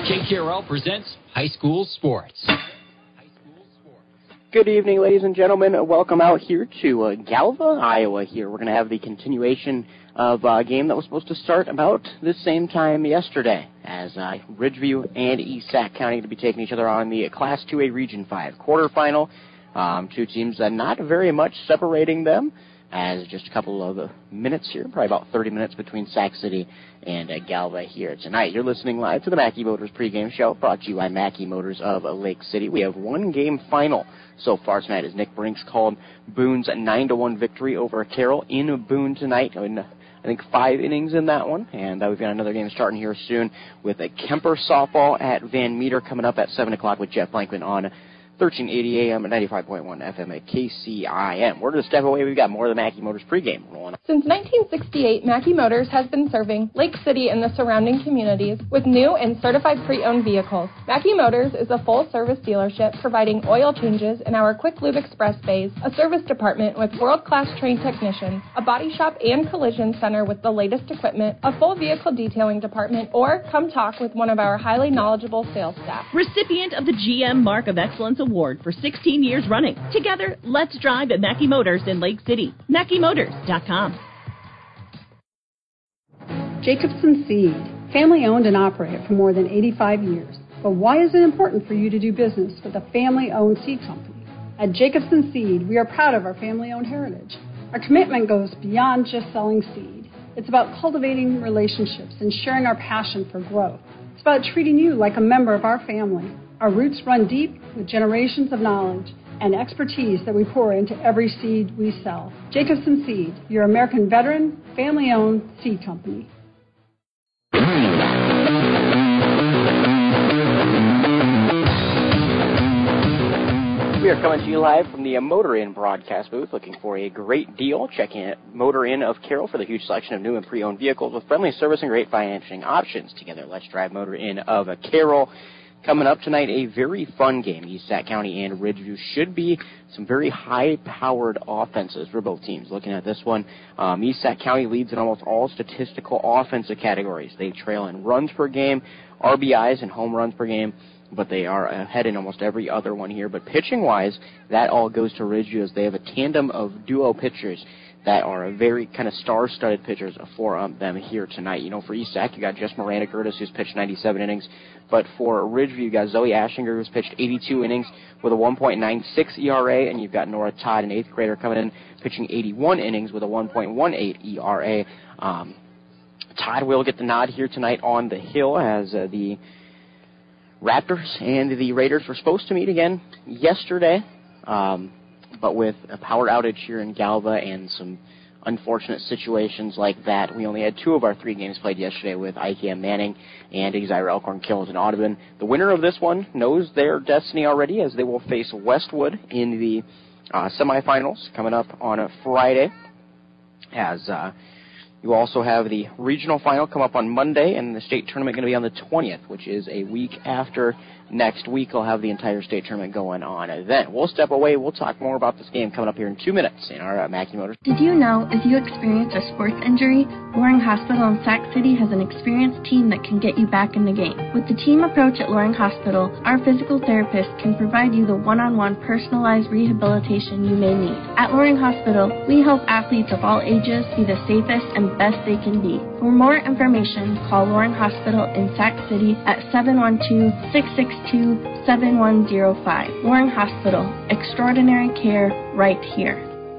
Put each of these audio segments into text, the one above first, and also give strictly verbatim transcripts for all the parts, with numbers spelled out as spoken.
K K R L presents High School Sports. Good evening, ladies and gentlemen. Welcome out here to uh, Galva, Iowa. Here we're going to have the continuation of a game that was supposed to start about the same time yesterday, as uh, Ridgeview and East Sac County to be taking each other on the Class two A Region five quarterfinal. Um, two teams that not very much separating them, as just a couple of uh, minutes here, probably about thirty minutes between Sac City and uh, Galva here tonight. You're listening live to the Mackey Motors pregame show, brought to you by Mackey Motors of uh, Lake City. We have one game final so far tonight, as Nick Brinks called Boone's nine to one victory over Carroll in Boone tonight. In, I think five innings in that one, and uh, we've got another game starting here soon with a Kemper softball at Van Meter coming up at seven o'clock with Jeff Blankman on thirteen eighty A M at ninety-five point one F M at K C I M. We're going to step away. We've got more of the Mackey Motors pregame rolling. Since nineteen sixty-eight, Mackey Motors has been serving Lake City and the surrounding communities with new and certified pre-owned vehicles. Mackey Motors is a full-service dealership providing oil changes in our Quick Lube Express bays, a service department with world-class trained technicians, a body shop and collision center with the latest equipment, a full vehicle detailing department, or come talk with one of our highly knowledgeable sales staff. Recipient of the G M Mark of Excellence Award for sixteen years running. Together, let's drive at Mackey Motors in Lake City. Mackey Motors dot com. Jacobson Seed, family owned and operated for more than eighty-five years. But why is it important for you to do business with a family-owned seed company? At Jacobson Seed, we are proud of our family-owned heritage. Our commitment goes beyond just selling seed. It's about cultivating relationships and sharing our passion for growth. It's about treating you like a member of our family. Our roots run deep with generations of knowledge and expertise that we pour into every seed we sell. Jacobson Seed, your American veteran, family-owned seed company. We are coming to you live from the Motor Inn broadcast booth, looking for a great deal. Check in at Motor Inn of Carroll for the huge selection of new and pre-owned vehicles with friendly service and great financing options. Together, let's drive Motor Inn of Carroll. Coming up tonight, a very fun game. East Sac County and Ridgeview should be some very high-powered offenses for both teams. Looking at this one, um, East Sac County leads in almost all statistical offensive categories. They trail in runs per game, R B Is, and home runs per game, but they are ahead in almost every other one here. But pitching-wise, that all goes to Ridgeview, as they have a tandem of duo pitchers that are very kind of star-studded pitchers for um, them here tonight. You know, for East Sac, you got Jess Miranda Curtis, who's pitched ninety-seven innings. But for Ridgeview, you got Zoe Ashinger, who's pitched eighty-two innings with a one point nine six E R A, and you've got Nora Todd, an eighth grader, coming in, pitching eighty-one innings with a one point one eight E R A. Um, Todd will get the nod here tonight on the hill, as uh, the Raptors and the Raiders were supposed to meet again yesterday. Um, But with a power outage here in Galva and some unfortunate situations like that, we only had two of our three games played yesterday with I K M Manning and Exira Elkhorn Kills in Audubon. The winner of this one knows their destiny already, as they will face Westwood in the uh, semifinals coming up on a Friday. As uh, you also have the regional final come up on Monday, and the state tournament going to be on the twentieth, which is a week after next week. We'll have the entire state tournament going on then. We'll step away. We'll talk more about this game coming up here in two minutes in our uh, Mackey Motors. Did you know if you experience a sports injury, Loring Hospital in Sac City has an experienced team that can get you back in the game. With the team approach at Loring Hospital, our physical therapist can provide you the one-on-one personalized rehabilitation you may need. At Loring Hospital, we help athletes of all ages be the safest and best they can be. For more information, call Loring Hospital in Sac City at seven one two, six six two, seven one zero five. Loring Hospital, extraordinary care right here.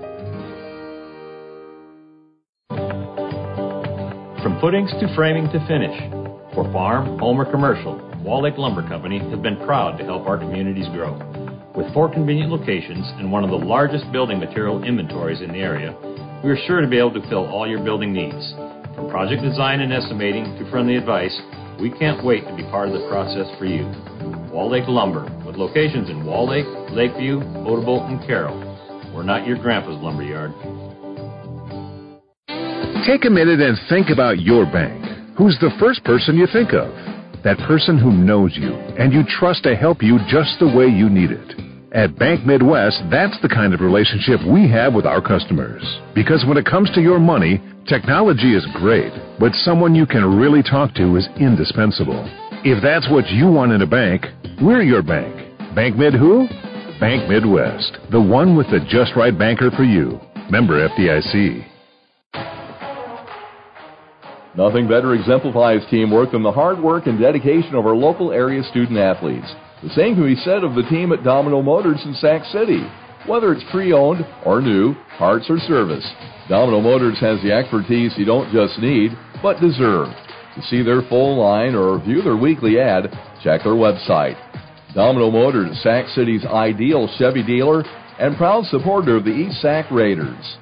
From footings to framing to finish, for farm, home, or commercial, Wall Lake Lumber Company has been proud to help our communities grow. With four convenient locations and one of the largest building material inventories in the area, we are sure to be able to fill all your building needs. From project design and estimating to friendly advice, we can't wait to be part of the process for you. Wall Lake Lumber, with locations in Wall Lake, Lakeview, Odebolt, and Carroll. We're not your grandpa's lumberyard. Take a minute and think about your bank. Who's the first person you think of? That person who knows you and you trust to help you just the way you need it. At Bank Midwest, that's the kind of relationship we have with our customers. Because when it comes to your money, technology is great, but someone you can really talk to is indispensable. If that's what you want in a bank, we're your bank. Bank Mid who? Bank Midwest, the one with the just right banker for you. Member F D I C. Nothing better exemplifies teamwork than the hard work and dedication of our local area student athletes. The same can be said of the team at Domino Motors in Sac City. Whether it's pre-owned or new, parts or service, Domino Motors has the expertise you don't just need, but deserve. To see their full line or view their weekly ad, check their website. Domino Motors, Sac City's ideal Chevy dealer and proud supporter of the East Sac Raiders.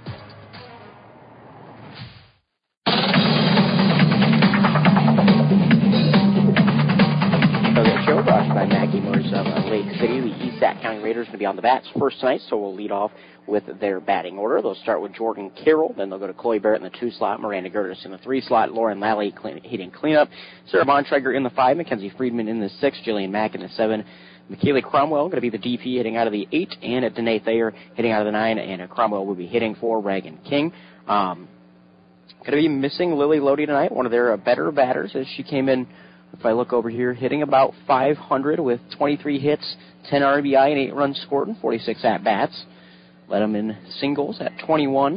Show brought to you by Mackey Motors of uh, Lake City. The East Sac County Raiders are going to be on the bats first tonight, so we'll lead off with their batting order. They'll start with Jordan Carroll, then they'll go to Chloe Barrett in the two slot, Miranda Gertis in the three slot, Lauren Lally clean, hitting cleanup, Sarah Bontrager in the five, Mackenzie Friedman in the six, Jillian Mack in the seven, McKaylee Cromwell going to be the D P hitting out of the eight, and Danae Thayer hitting out of the nine, and uh, Cromwell will be hitting for Reagan King. Um, going to be missing Lily Lodi tonight, one of their uh, better batters, as she came in. If I look over here, hitting about five hundred with twenty-three hits, ten R B I, and eight runs scored, and forty-six at-bats. Led them in singles at twenty-one.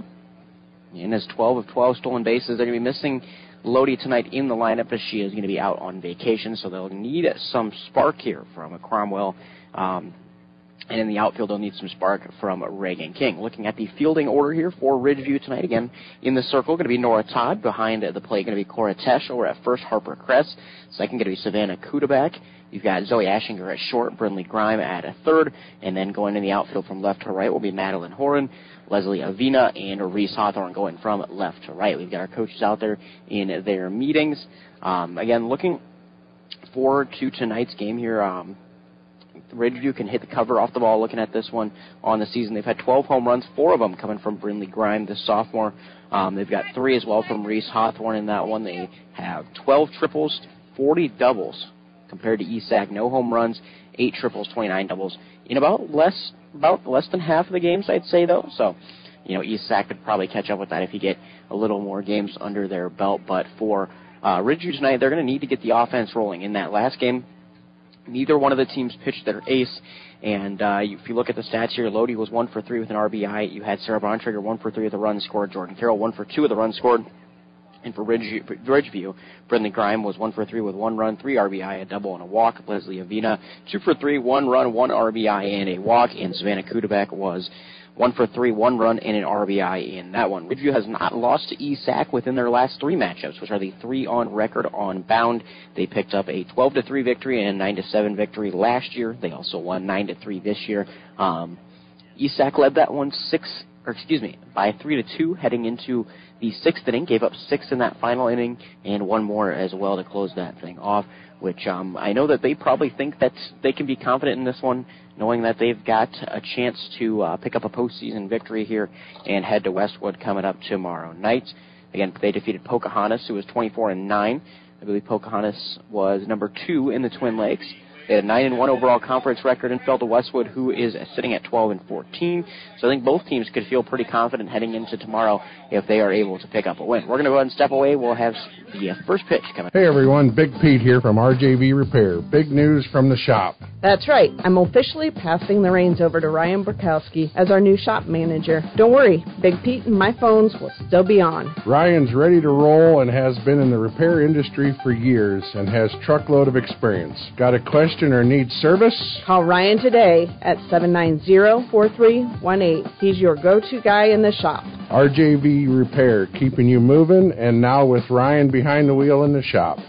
And has twelve of twelve stolen bases. They're going to be missing Lodi tonight in the lineup as she is going to be out on vacation, so they'll need some spark here from a Cromwell. Um, and in the outfield, they'll need some spark from Reagan King. Looking at the fielding order here for Ridgeview tonight, again, in the circle, going to be Nora Todd. Behind the plate, going to be Cora Tesh. Over at first, Harper Kress. Second, going to be Savannah Kudaback. You've got Zoe Ashinger at short, Brinley Grime at a third, and then going in the outfield from left to right will be Madeline Horan, Leslie Avina, and Reese Hawthorne going from left to right. We've got our coaches out there in their meetings. Um, again, looking forward to tonight's game here. Um, Ridgeview can hit the cover off the ball. Looking at this one on the season, they've had twelve home runs, four of them coming from Brinley Grime, the sophomore. Um, they've got three as well from Reese Hawthorne in that one. They have twelve triples, forty doubles compared to E S A C. No home runs, eight triples, twenty-nine doubles in about less about less than half of the games, I'd say, though. So, you know, E S A C could probably catch up with that if you get a little more games under their belt. But for uh, Ridgeview tonight, they're going to need to get the offense rolling. In that last game, neither one of the teams pitched their ace, and uh, if you look at the stats here, Lodi was one for three with an R B I. You had Sarah Bontrager one for three with a run scored. Jordan Carroll one for two with a run scored. And for Ridgeview, Ridgeview, Brinley Grime was one for three with one run, three R B I, a double, and a walk. Leslie Avina, two for three, one run, one R B I, and a walk. And Savannah Kudaback was one for three, one run, and an R B I in that one. Ridgeview has not lost to E S A C within their last three matchups, which are the three on record on Bound. They picked up a twelve to three victory and a nine to seven victory last year. They also won nine to three this year. Um, E S A C led that one six, or excuse me, by three to two heading into the sixth inning. Gave up six in that final inning and one more as well to close that thing off. Which um, I know that they probably think that they can be confident in this one, knowing that they've got a chance to uh, pick up a postseason victory here and head to Westwood coming up tomorrow night. Again, they defeated Pocahontas, who was twenty-four and nine. I believe Pocahontas was number two in the Twin Lakes. They had a nine and one overall conference record and fell to Westwood, who is sitting at twelve and fourteen. So I think both teams could feel pretty confident heading into tomorrow if they are able to pick up a win. We're going to go ahead and step away. We'll have the first pitch coming. Hey everyone, Big Pete here from R J V Repair. Big news from the shop. That's right. I'm officially passing the reins over to Ryan Burkowski as our new shop manager. Don't worry, Big Pete and my phones will still be on. Ryan's ready to roll and has been in the repair industry for years and has truckload of experience. Got a question or need service? Call Ryan today at seven nine zero, four three one eight. He's your go-to guy in the shop. R J V Repair, keeping you moving, and now with Ryan behind the wheel in the shop.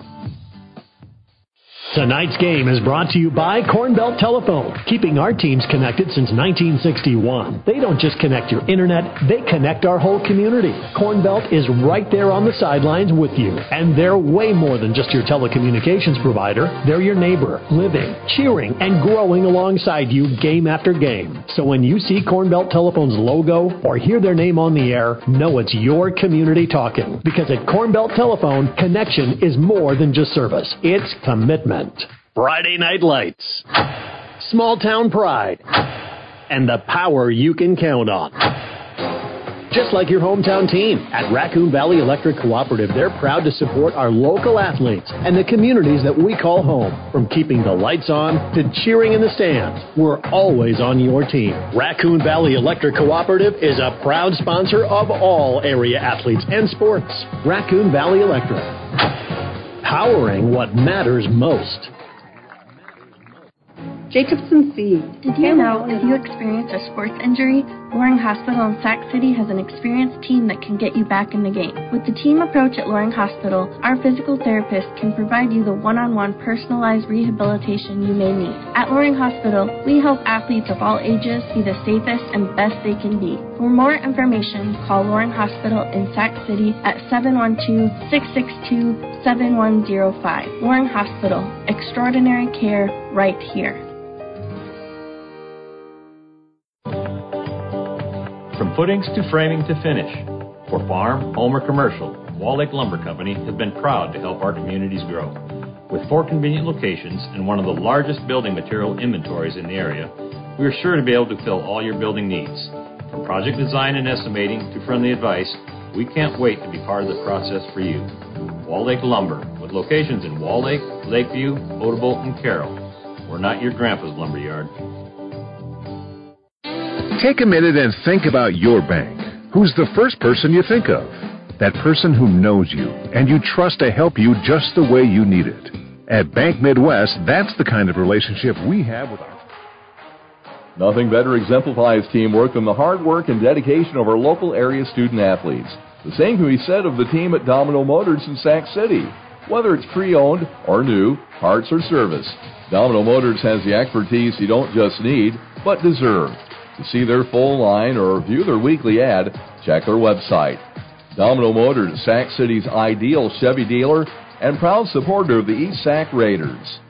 Tonight's game is brought to you by Cornbelt Telephone, keeping our teams connected since nineteen sixty-one. They don't just connect your internet, they connect our whole community. Cornbelt is right there on the sidelines with you, and they're way more than just your telecommunications provider. They're your neighbor, living, cheering, and growing alongside you game after game. So when you see Cornbelt Telephone's logo or hear their name on the air, know it's your community talking. Because at Cornbelt Telephone, connection is more than just service. It's commitment. Friday Night Lights, small town pride, and the power you can count on. just like your hometown team. At Raccoon Valley Electric Cooperative, they're proud to support our local athletes and the communities that we call home. From keeping the lights on to cheering in the stands, we're always on your team. Raccoon Valley Electric Cooperative is a proud sponsor of all area athletes and sports. Raccoon Valley Electric, powering what matters most. Jacobson Seed. Did you know if you experience a sports injury, Loring Hospital in Sac City has an experienced team that can get you back in the game. With the team approach at Loring Hospital, our physical therapist can provide you the one-on-one personalized rehabilitation you may need. At Loring Hospital, we help athletes of all ages be the safest and best they can be. For more information, call Loring Hospital in Sac City at seven one two, six six two, seven one zero five. Loring Hospital, extraordinary care right here. From footings to framing to finish, for farm, home, or commercial, Wall Lake Lumber Company has been proud to help our communities grow. With four convenient locations and one of the largest building material inventories in the area, we are sure to be able to fill all your building needs. From project design and estimating to friendly advice, we can't wait to be part of the process for you. Wall Lake Lumber, with locations in Wall Lake, Lakeview, Odebolt, and Carroll. We're not your grandpa's lumberyard. Take a minute and think about your bank. Who's the first person you think of? That person who knows you and you trust to help you just the way you need it. At Bank Midwest, that's the kind of relationship we have with our... Nothing better exemplifies teamwork than the hard work and dedication of our local area student athletes. The same can be said of the team at Domino Motors in Sac City. Whether it's pre-owned or new, parts or service, Domino Motors has the expertise you don't just need, but deserve. To see their full line or view their weekly ad, check their website. Domino Motors, Sac City's ideal Chevy dealer and proud supporter of the East Sac Raiders.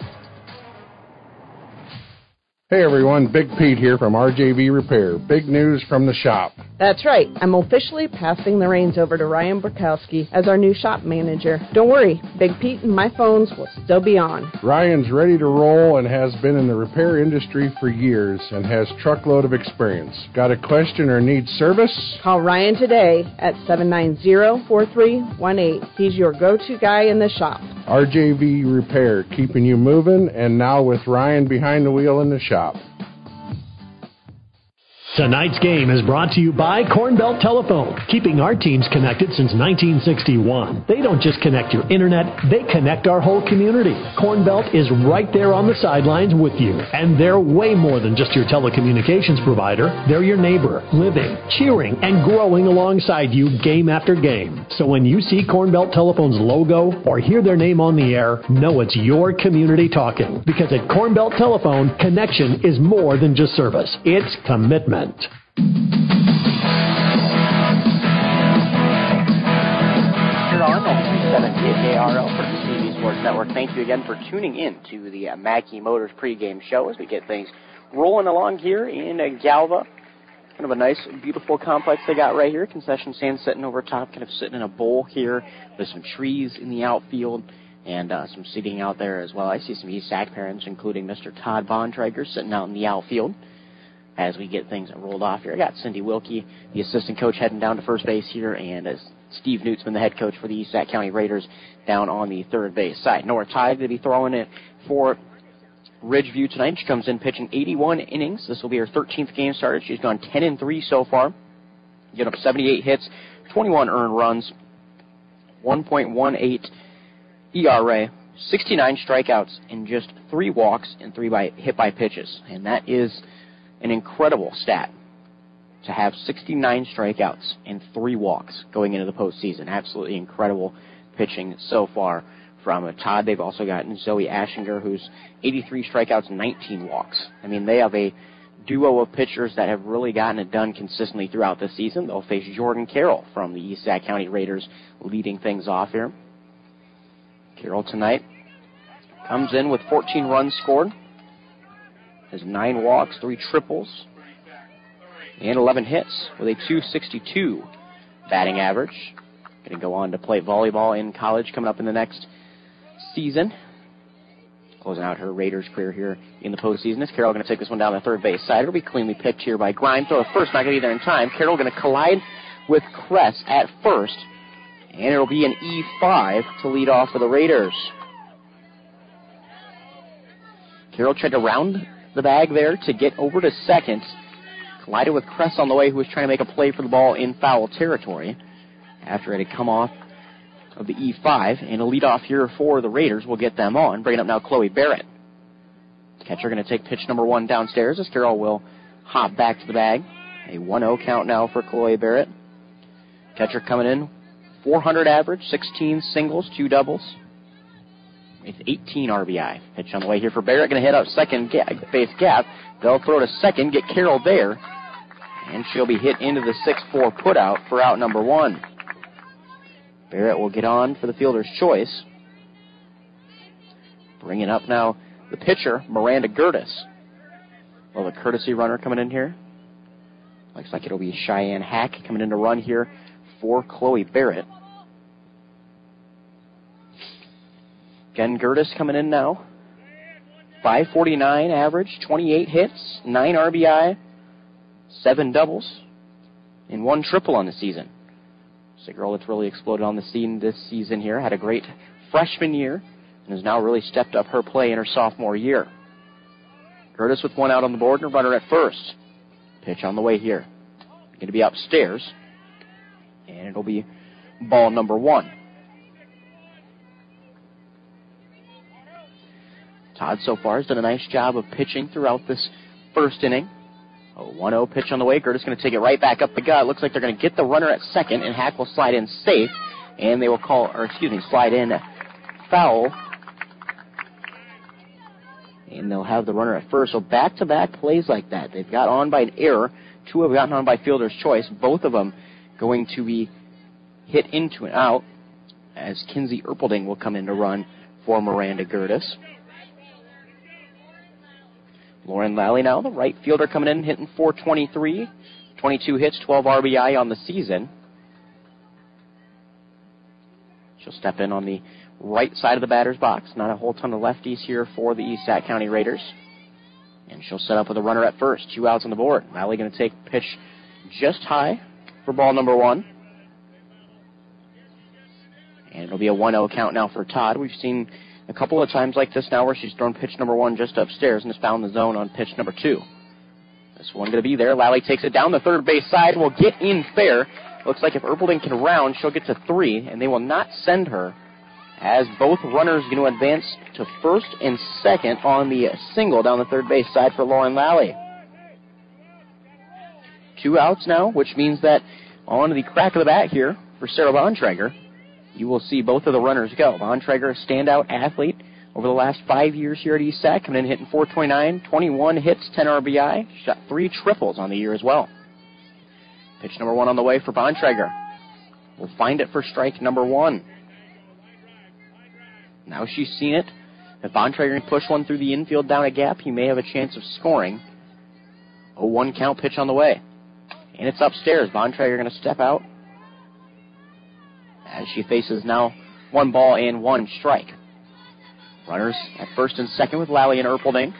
Hey everyone, Big Pete here from R J V Repair. Big news from the shop. That's right. I'm officially passing the reins over to Ryan Burkowski as our new shop manager. Don't worry, Big Pete and my phones will still be on. Ryan's ready to roll and has been in the repair industry for years and has truckload of experience. Got a question or need service? Call Ryan today at seven nine zero, four three one eight. He's your go-to guy in the shop. R J V Repair, keeping you moving, and now with Ryan behind the wheel in the shop. Tonight's game is brought to you by Cornbelt Telephone, keeping our teams connected since nineteen sixty-one. They don't just connect your internet, they connect our whole community. Cornbelt is right there on the sidelines with you, and they're way more than just your telecommunications provider. They're your neighbor, living, cheering, and growing alongside you game after game. So when you see Cornbelt Telephone's logo or hear their name on the air, know it's your community talking. Because at Cornbelt Telephone, connection is more than just service. It's commitment. Here on ninety-three point seven K K R L for the C B Sports Network. Thank you again for tuning in to the uh, Mackey Motors pregame show as we get things rolling along here in uh, Galva. Kind of a nice, beautiful complex they got right here. Concession stand sitting over top, kind of sitting in a bowl here with some trees in the outfield and uh, some seating out there as well. I see some East Sac parents, including Mister Todd Bontrager, sitting out in the outfield as we get things rolled off here. I got Cindy Wilkie, the assistant coach, heading down to first base here, and as Steve Newtsman, the head coach for the East Sac County Raiders, down on the third base side. Nora Tide to be throwing it for Ridgeview tonight. She comes in pitching eighty-one innings. This will be her thirteenth game started. She's gone ten and three so far. Given up seventy-eight hits, twenty-one earned runs, one point one eight E R A, sixty-nine strikeouts, and just three walks and three by hit by pitches. And that is an incredible stat to have sixty-nine strikeouts and three walks going into the postseason. Absolutely incredible pitching so far from Todd. They've also gotten Zoe Ashinger, who's eighty-three strikeouts and nineteen walks. I mean, they have a duo of pitchers that have really gotten it done consistently throughout the season. They'll face Jordan Carroll from the East Sac County Raiders leading things off here. Carroll tonight comes in with fourteen runs scored, has nine walks, three triples, and eleven hits with a two sixty-two batting average. Going to go on to play volleyball in college coming up in the next season. Closing out her Raiders career here in the postseason. Is Carroll going to take this one down the third base side? It'll be cleanly picked here by Grimes. Throw at first, not going to be there in time. Carroll going to collide with Kress at first. And it'll be an E five to lead off for the Raiders. Carroll tried to round the bag there to get over to second. Collided with Kress on the way, who was trying to make a play for the ball in foul territory after it had come off of the E five. And a leadoff here for the Raiders will get them on. Bringing up now Chloe Barrett. Catcher going to take pitch number one downstairs as Carroll will hop back to the bag. A one oh count now for Chloe Barrett. Catcher coming in, four hundred average, sixteen singles, two doubles. It's eighteen R B I. Pitch on the way here for Barrett. Going to hit out second ga- base gap. They'll throw to second, get Carroll there. And she'll be hit into the six four putout for out number one. Barrett will get on for the fielder's choice. Bringing up now the pitcher, Miranda Gertis. Well, the courtesy runner coming in here. Looks like it'll be Cheyenne Hack coming in to run here for Chloe Barrett. Again, Gertis coming in now. five forty-nine average, twenty-eight hits, nine R B I, seven doubles, and one triple on the season. It's a girl that's really exploded on the scene this season here. Had a great freshman year and has now really stepped up her play in her sophomore year. Gertis with one out on the board and a runner at first. Pitch on the way here. Going to be upstairs. And it'll be ball number one. Todd so far has done a nice job of pitching throughout this first inning. A one oh pitch on the way. Gertis going to take it right back up the gut. Looks like they're going to get the runner at second, and Hack will slide in safe. And they will call, or excuse me, slide in foul. And they'll have the runner at first. So back-to-back plays like that. They've got on by an error. Two have gotten on by fielder's choice. Both of them going to be hit into and out as Kinsey Erpelding will come in to run for Miranda Gertis. Lauren Lally now, the right fielder coming in, hitting four twenty-three. twenty-two hits, twelve R B I on the season. She'll step in on the right side of the batter's box. Not a whole ton of lefties here for the East Sac County Raiders. And she'll set up with a runner at first. Two outs on the board. Lally going to take pitch just high for ball number one. And it'll be a one oh count now for Todd. We've seen a couple of times like this now where she's thrown pitch number one just upstairs and has found the zone on pitch number two. This one going to be there. Lally takes it down the third base side. Will get in fair. Looks like if Erpelding can round, she'll get to three, and they will not send her as both runners are going to advance to first and second on the single down the third base side for Lauren Lally. Two outs now, which means that on the crack of the bat here for Sarah Bontrager, you will see both of the runners go. Bontrager, a standout athlete over the last five years here at East Sac, coming in hitting four twenty-nine, twenty-one hits, ten R B I, shot three triples on the year as well. Pitch number one on the way for Bontrager. We'll find it for strike number one. Now she's seen it. If Bontrager can push one through the infield down a gap, he may have a chance of scoring. oh one count pitch on the way. And it's upstairs. Bontrager going to step out as she faces now one ball and one strike. Runners at first and second with Lally and Erpelding.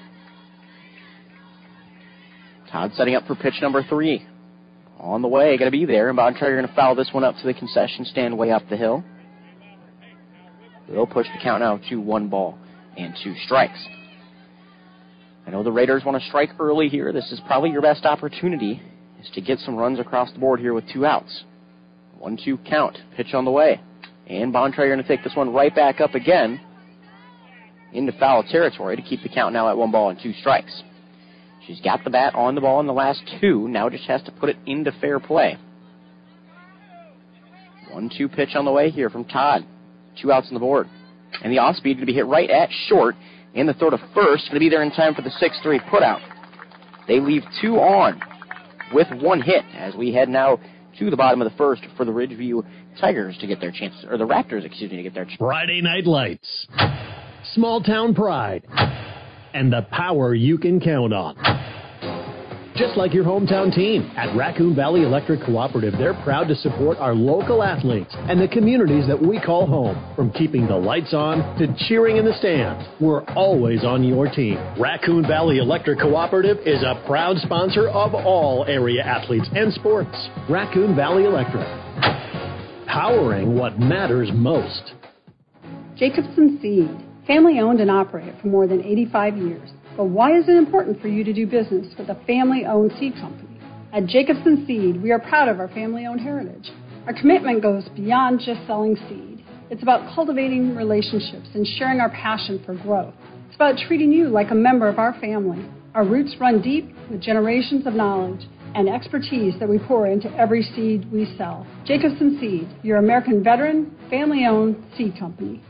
Todd setting up for pitch number three. On the way, going to be there, and Bontrager going to foul this one up to the concession stand way up the hill. They'll push the count now to one ball and two strikes. I know the Raiders want to strike early here. This is probably your best opportunity, is to get some runs across the board here with two outs. one two count, pitch on the way. And Bontrager going to take this one right back up again into foul territory to keep the count now at one ball and two strikes. She's got the bat on the ball in the last two, now just has to put it into fair play. one two pitch on the way here from Todd. Two outs on the board. And the off-speed going to be hit right at short. And the throw to first going to be there in time for the six three putout. They leave two on with one hit as we head now to the bottom of the first for the Ridgeview Tigers to get their chance, or the Raptors, excuse me, to get their chance. Friday Night Lights, small town pride, and the power you can count on. just like your hometown team. At Raccoon Valley Electric Cooperative, they're proud to support our local athletes and the communities that we call home. From keeping the lights on to cheering in the stands, we're always on your team. Raccoon Valley Electric Cooperative is a proud sponsor of all area athletes and sports. Raccoon Valley Electric, powering what matters most. Jacobson Seed, family owned and operated for more than eighty-five years. But why is it important for you to do business with a family-owned seed company? At Jacobson Seed, we are proud of our family-owned heritage. Our commitment goes beyond just selling seed. It's about cultivating relationships and sharing our passion for growth. It's about treating you like a member of our family. Our roots run deep with generations of knowledge and expertise that we pour into every seed we sell. Jacobson Seed, your American veteran, family-owned seed company.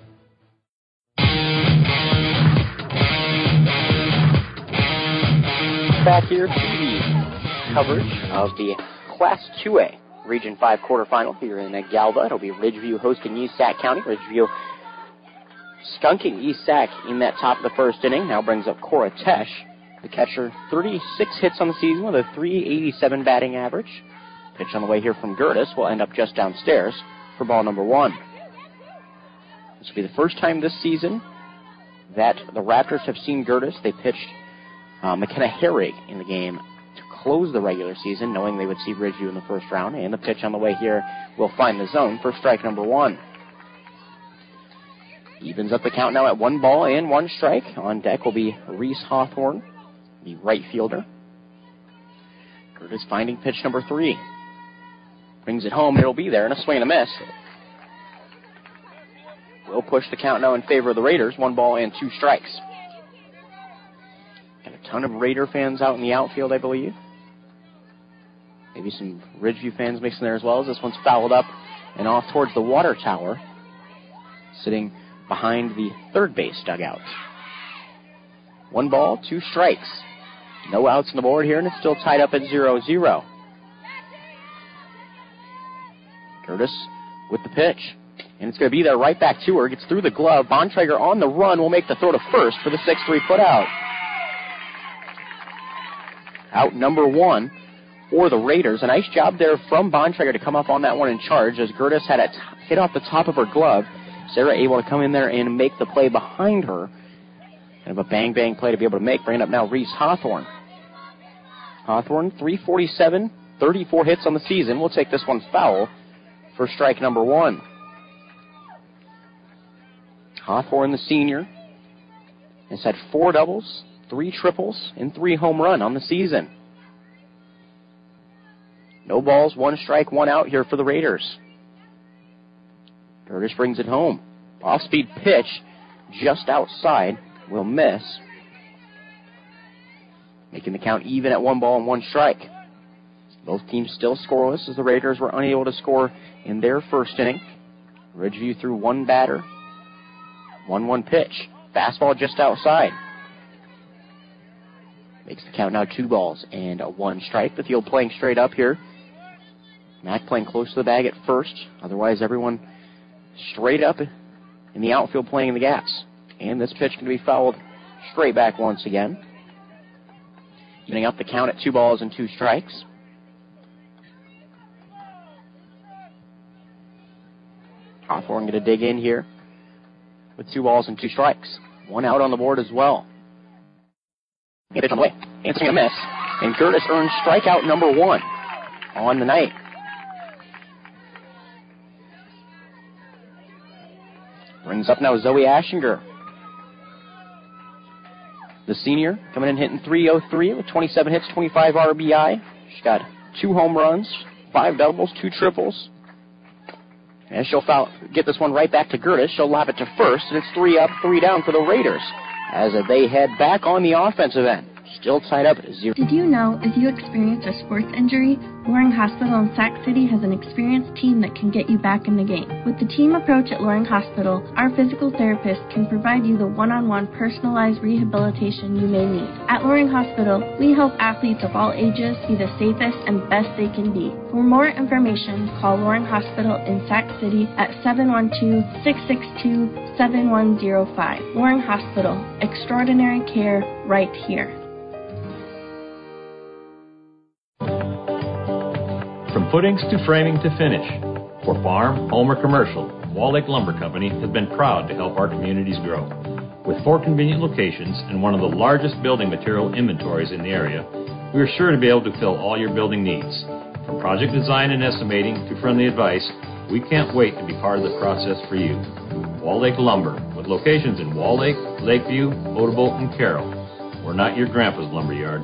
Back here to the coverage of the Class two A Region five quarterfinal here in Galva. It'll be Ridgeview hosting East Sac County. Ridgeview skunking East Sac in that top of the first inning. Now brings up Cora Tesh, the catcher, thirty-six hits on the season with a three eighty-seven batting average. Pitch on the way here from Gertis will end up just downstairs for ball number one. This will be the first time this season that the Raptors have seen Gertis. They pitched Uh, McKenna Herrig in the game to close the regular season, knowing they would see Ridgeview in the first round, and the pitch on the way here will find the zone for strike number one. Evens up the count now at one ball and one strike. On deck will be Reese Hawthorne, the right fielder. Curtis finding pitch number three. Brings it home, it'll be there, and a swing and a miss. We'll push the count now in favor of the Raiders, one ball and two strikes. Got a ton of Raider fans out in the outfield, I believe. Maybe some Ridgeview fans mixing there as well, as this one's fouled up and off towards the water tower, sitting behind the third base dugout. One ball, two strikes. No outs on the board here, and it's still tied up at zero zero. Curtis with the pitch. And it's going to be there right back to her. Gets through the glove. Bontrager on the run will make the throw to first for the six three put out. Out number one for the Raiders. A nice job there from Bontrager to come up on that one in charge, as Gertis had it hit off the top of her glove. Sarah able to come in there and make the play behind her. Kind of a bang-bang play to be able to make. Bringing up now Reese Hawthorne. Hawthorne, three forty-seven, thirty-four hits on the season. We'll take this one foul for strike number one. Hawthorne, the senior, has had four doubles, three triples, and three home run on the season. No balls, one strike, one out here for the Raiders. Curtis brings it home. Off-speed pitch just outside will miss, making the count even at one ball and one strike. Both teams still scoreless, as the Raiders were unable to score in their first inning. Ridgeview threw one batter, one one pitch. Fastball just outside. Makes the count now two balls and a one strike. The field playing straight up here. Mack playing close to the bag at first. Otherwise, everyone straight up in the outfield playing in the gaps. And this pitch can be fouled straight back once again. Getting up the count at two balls and two strikes. Hawthorne going to dig in here with two balls and two strikes. One out on the board as well. And pitch on the way. Answering a miss. And Gertis earns strikeout number one on the night. Brings up now Zoe Aschinger. The senior coming in hitting three oh three with twenty-seven hits, twenty-five R B I. She's got two home runs, five doubles, two triples. And she'll foul, get this one right back to Gertis. She'll lob it to first, and it's three up, three down for the Raiders as they head back on the offensive end. Still tied up at zero. Did you know if you experience a sports injury, Loring Hospital in Sac City has an experienced team that can get you back in the game. With the team approach at Loring Hospital, our physical therapist can provide you the one-on-one personalized rehabilitation you may need. At Loring Hospital, we help athletes of all ages be the safest and best they can be. For more information, call Loring Hospital in Sac City at seven one two, six six two, seven one zero five. Loring Hospital, extraordinary care right here. From footings to framing to finish, for farm, home, or commercial, Wall Lake Lumber Company has been proud to help our communities grow. With four convenient locations and one of the largest building material inventories in the area, we are sure to be able to fill all your building needs. From project design and estimating to friendly advice, we can't wait to be part of the process for you. Wall Lake Lumber, with locations in Wall Lake, Lakeview, Odebolt, and Carroll. We're not your grandpa's lumber yard.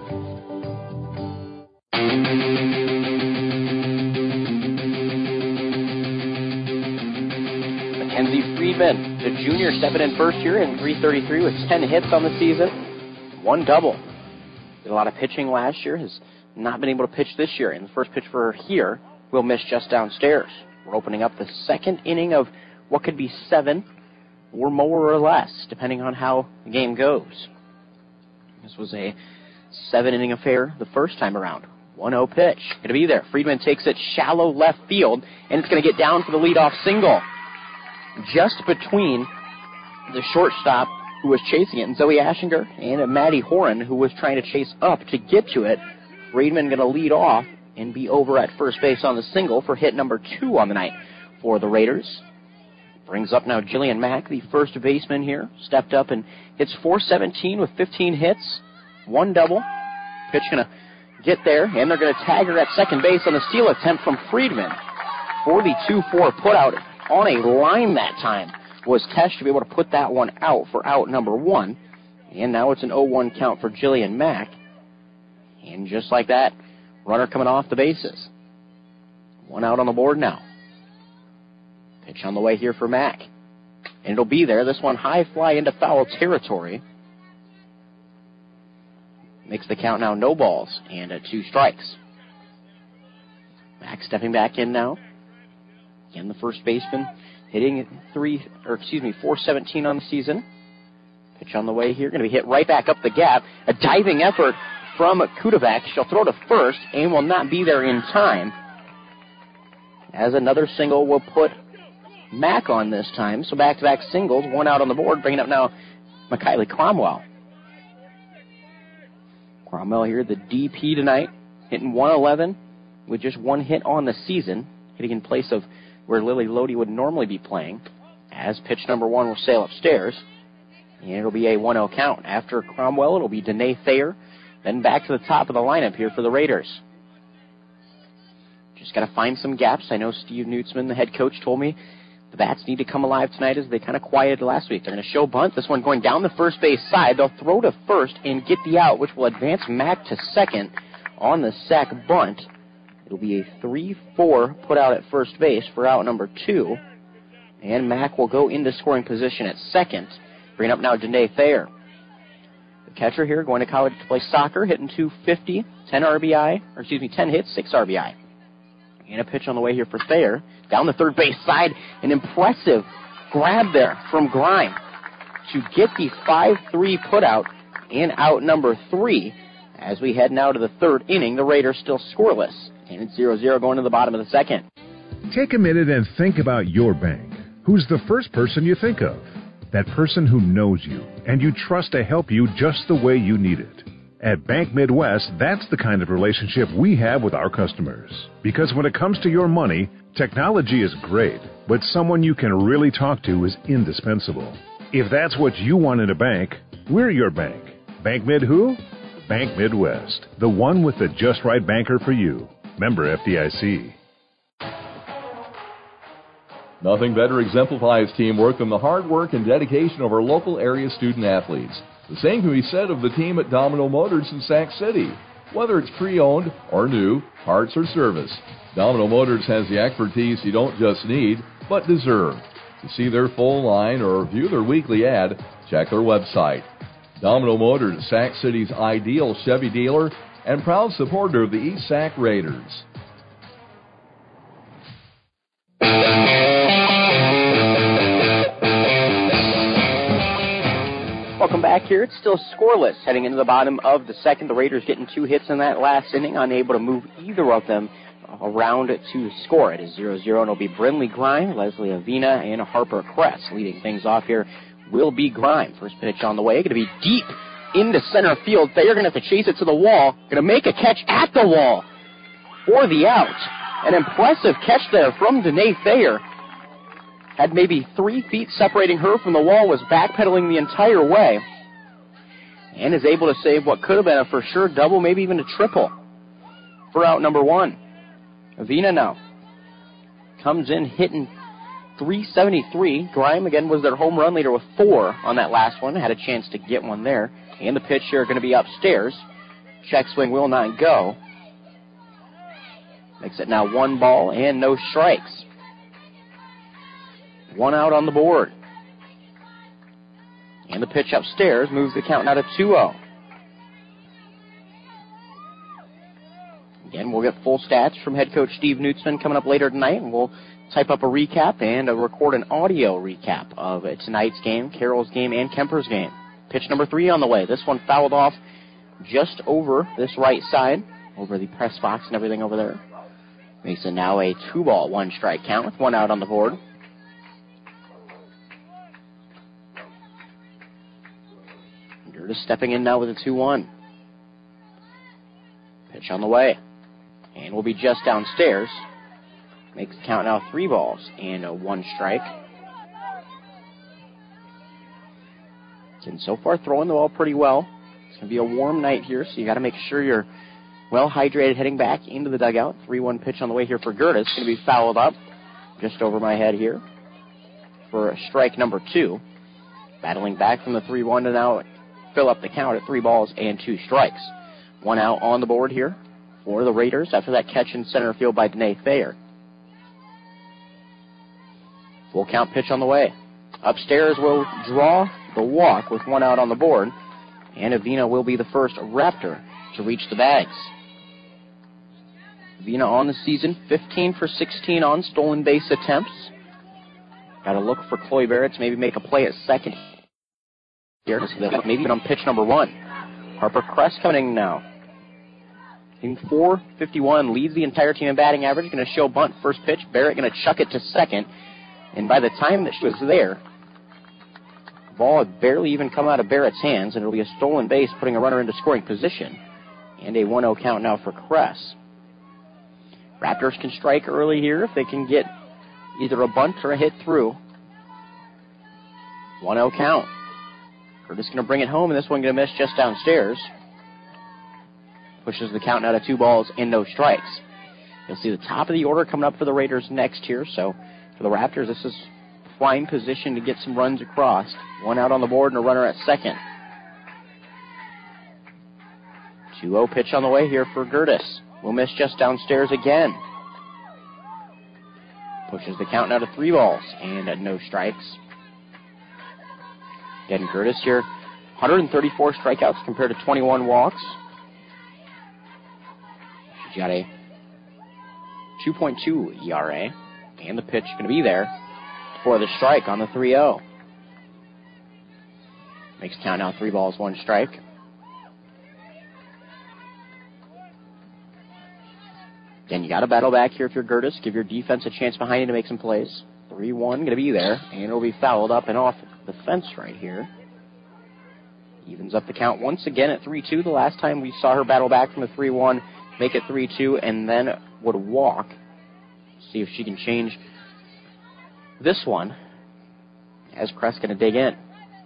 Mackenzie Friedman, the junior, stepping in first year in three thirty-three with ten hits on the season, one double. Did a lot of pitching last year, has not been able to pitch this year. And the first pitch for her here will miss just downstairs. We're opening up the second inning of what could be seven or more or less, depending on how the game goes. This was a seven-inning affair the first time around. one oh pitch. Going to be there. Friedman takes it shallow left field, and it's going to get down for the leadoff single. Just between the shortstop who was chasing it, and Zoe Aschinger, and Maddie Horan, who was trying to chase up to get to it. Friedman going to lead off and be over at first base on the single for hit number two on the night for the Raiders. Brings up now Jillian Mack, the first baseman here. Stepped up and hits four seventeen with fifteen hits. One double. Pitch going to get there, and they're going to tag her at second base on the steal attempt from Friedman. For the two four putout on a line that time was Tesh to be able to put that one out for out number one. And now it's an oh one count for Jillian Mack. And just like that, runner coming off the bases. One out on the board now. Pitch on the way here for Mack. And it'll be there. This one high fly into foul territory. Makes the count now no balls and uh, two strikes. Mack stepping back in now. Again, the first baseman hitting three, or excuse me, four seventeen on the season. Pitch on the way here. Going to be hit right back up the gap. A diving effort from Kudovac. She'll throw to first and will not be there in time. As another single will put Mack on this time. So back-to-back singles, one out on the board, bringing up now McKaylee Cromwell. Cromwell here, the D P tonight, hitting one eleven with just one hit on the season, hitting in place of where Lily Lodi would normally be playing. As pitch number one will sail upstairs, and it'll be a one oh count. After Cromwell, it'll be Danae Thayer. Then back to the top of the lineup here for the Raiders. Just got to find some gaps. I know Steve Nutzman, the head coach, told me the bats need to come alive tonight as they kind of quieted last week. They're going to show bunt. This one going down the first base side. They'll throw to first and get the out, which will advance Mack to second on the sack bunt. It'll be a three four put out at first base for out number two. And Mack will go into scoring position at second. Bringing up now Danae Thayer. Catcher here, going to college to play soccer, hitting two fifty, ten R B I, or excuse me, ten hits, six R B I. And a pitch on the way here for Thayer. Down the third base side, an impressive grab there from Grime to get the five three putout and out number three. As we head now to the third inning, the Raiders still scoreless. And it's zero zero going to the bottom of the second. Take a minute and think about your bank. Who's the first person you think of? That person who knows you and you trust to help you just the way you need it. At Bank Midwest, that's the kind of relationship we have with our customers. Because when it comes to your money, technology is great, but someone you can really talk to is indispensable. If that's what you want in a bank, we're your bank. Bank Mid who? Bank Midwest, the one with the just right banker for you. Member F D I C. Nothing better exemplifies teamwork than the hard work and dedication of our local area student athletes. The same can be said of the team at Domino Motors in Sac City. Whether it's pre-owned or new, parts or service, Domino Motors has the expertise you don't just need, but deserve. To see their full line or view their weekly ad, check their website. Domino Motors, Sac City's ideal Chevy dealer and proud supporter of the East Sac Raiders. Welcome back here. It's still scoreless heading into the bottom of the second. The Raiders getting two hits in that last inning, unable to move either of them around to score. It is zero zero, and it'll be Brinley Grime, Leslie Avina, and Harper Kress. Leading things off here will be Grime. First pitch on the way. Going to be deep into center field. They're going to have to chase it to the wall. Going to make a catch at the wall for the out. An impressive catch there from Danae Thayer. Had maybe three feet separating her from the wall, was backpedaling the entire way, and is able to save what could have been a for sure double, maybe even a triple for out number one. Avina now comes in hitting three seventy-three. Grime, again, was their home run leader with four on that last one. Had a chance to get one there. And the pitch here going to be upstairs. Check swing will not go. Makes it now one ball and no strikes. One out on the board. And the pitch upstairs moves the count now to two oh. Again, we'll get full stats from head coach Steve Nutzman coming up later tonight, and we'll type up a recap and uh, record an audio recap of uh, tonight's game, Carroll's game, and Kemper's game. Pitch number three on the way. This one fouled off just over this right side, over the press box and everything over there. Makes it now a two-ball, one-strike count with one out on the board. Gertis stepping in now with a two one. Pitch on the way. And we'll be just downstairs. Makes the count now three balls and a one strike. And so far throwing the ball pretty well. It's going to be a warm night here, so you got to make sure you're well hydrated heading back into the dugout. three one pitch on the way here for Gertis. Going to be fouled up just over my head here for strike number two. Battling back from the three one to now fill up the count at three balls and two strikes. One out on the board here for the Raiders after that catch in center field by Danae Thayer. Full count pitch on the way. Upstairs will draw the walk with one out on the board, and Avina will be the first Raptor to reach the bags. Avina on the season, fifteen for sixteen on stolen base attempts. Got to look for Chloe Barrett to maybe make a play at second here, so that maybe on pitch number one. Harper Crest coming in now. In four fifty-one, leads the entire team in batting average. Going to show bunt first pitch. Barrett going to chuck it to second. And by the time that she was there, the ball had barely even come out of Barrett's hands, and it'll be a stolen base, putting a runner into scoring position. And a one oh count now for Crest. Raptors can strike early here if they can get either a bunt or a hit through. one oh count. Curtis going to bring it home, and this one going to miss just downstairs. Pushes the count now to two balls and no strikes. You'll see the top of the order coming up for the Raiders next here, so for the Raptors, this is prime position to get some runs across. One out on the board and a runner at second. two oh pitch on the way here for Gertis. Will miss just downstairs again. Pushes the count now to three balls and uh, no strikes. Again, Gertis here, one hundred thirty-four strikeouts compared to twenty-one walks. She's got a two point two E R A. And the pitch going to be there for the strike on the three oh. Makes count now three balls, one strike. Again, you got to battle back here if you're Gertis. Give your defense a chance behind you to make some plays. three one going to be there, and it'll be fouled up and off the fence right here. Evens up the count once again at three two. The last time we saw her battle back from the three one, make it three two, and then would walk. See if she can change this one as Crest going to dig in.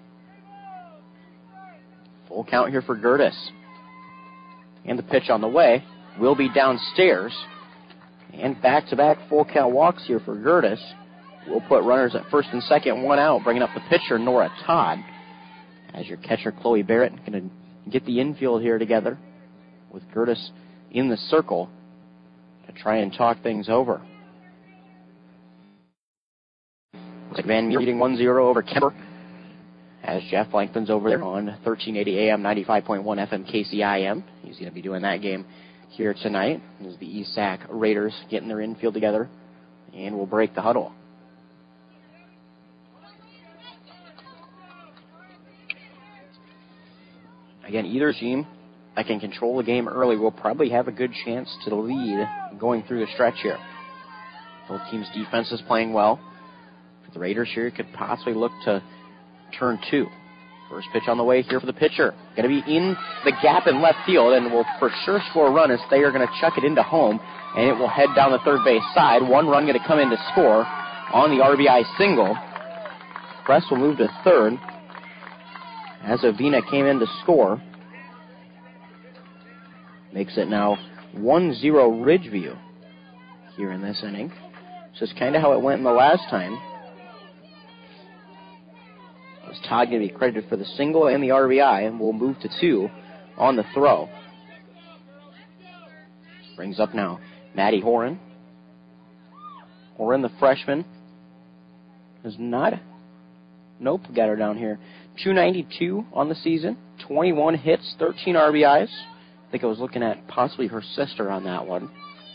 Full count here for Gertis. And the pitch on the way will be downstairs. And back-to-back full count walks here for Gertis. We'll put runners at first and second, one out, bringing up the pitcher, Nora Todd. As your catcher, Chloe Barrett, going to get the infield here together with Gertis in the circle to try and talk things over. Looks like Van Meer leading one zero over Kemper as Jeff Blankman's over there on thirteen eighty A M, ninety-five point one F M K C I M. He's going to be doing that game here tonight as the E S A C Raiders getting their infield together, and we'll break the huddle. Again, either team that can control the game early will probably have a good chance to lead going through the stretch here. Both teams' defense is playing well. For the Raiders here, could possibly look to turn two. First pitch on the way here for the pitcher. Going to be in the gap in left field and will for sure score a run as they are going to chuck it into home, and it will head down the third base side. One run going to come in to score on the R B I single. Press will move to third as Avina came in to score. Makes it now one zero Ridgeview here in this inning. This is kind of how it went in the last time. As Todd going to be credited for the single and the R B I, and we'll move to two on the throw. Brings up now Maddie Horan. Horan, the freshman, is not... Nope, got her down here. two ninety-two on the season, twenty-one hits, thirteen R B Is. I think I was looking at possibly her sister on that one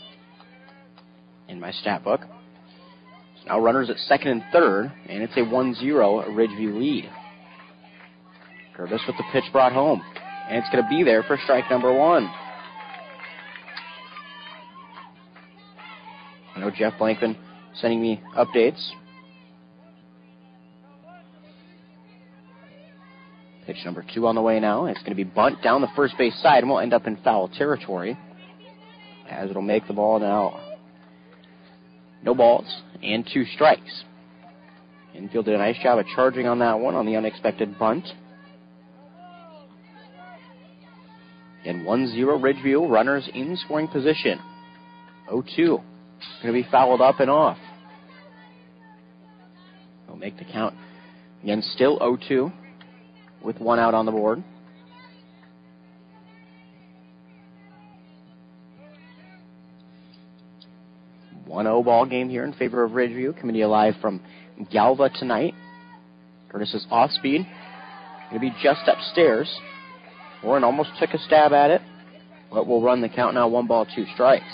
in my stat book. So now runners at second and third, and it's a one zero Ridgeview lead. Curtis with the pitch brought home, and it's going to be there for strike number one. I know Jeff Blankman sending me updates. Pitch number two on the way now. It's going to be bunt down the first base side, and we'll end up in foul territory, as it'll make the ball now no balls and two strikes. Infield did a nice job of charging on that one on the unexpected bunt. And one zero Ridgeview, runners in scoring position. oh two. Going to be fouled up and off. We'll make the count. Again, still oh two with one out on the board. one oh ball game here in favor of Ridgeview. Coming to you live from Galva tonight. Curtis is off speed. Going to be just upstairs. Warren almost took a stab at it, but we'll run the count now. One ball, two strikes.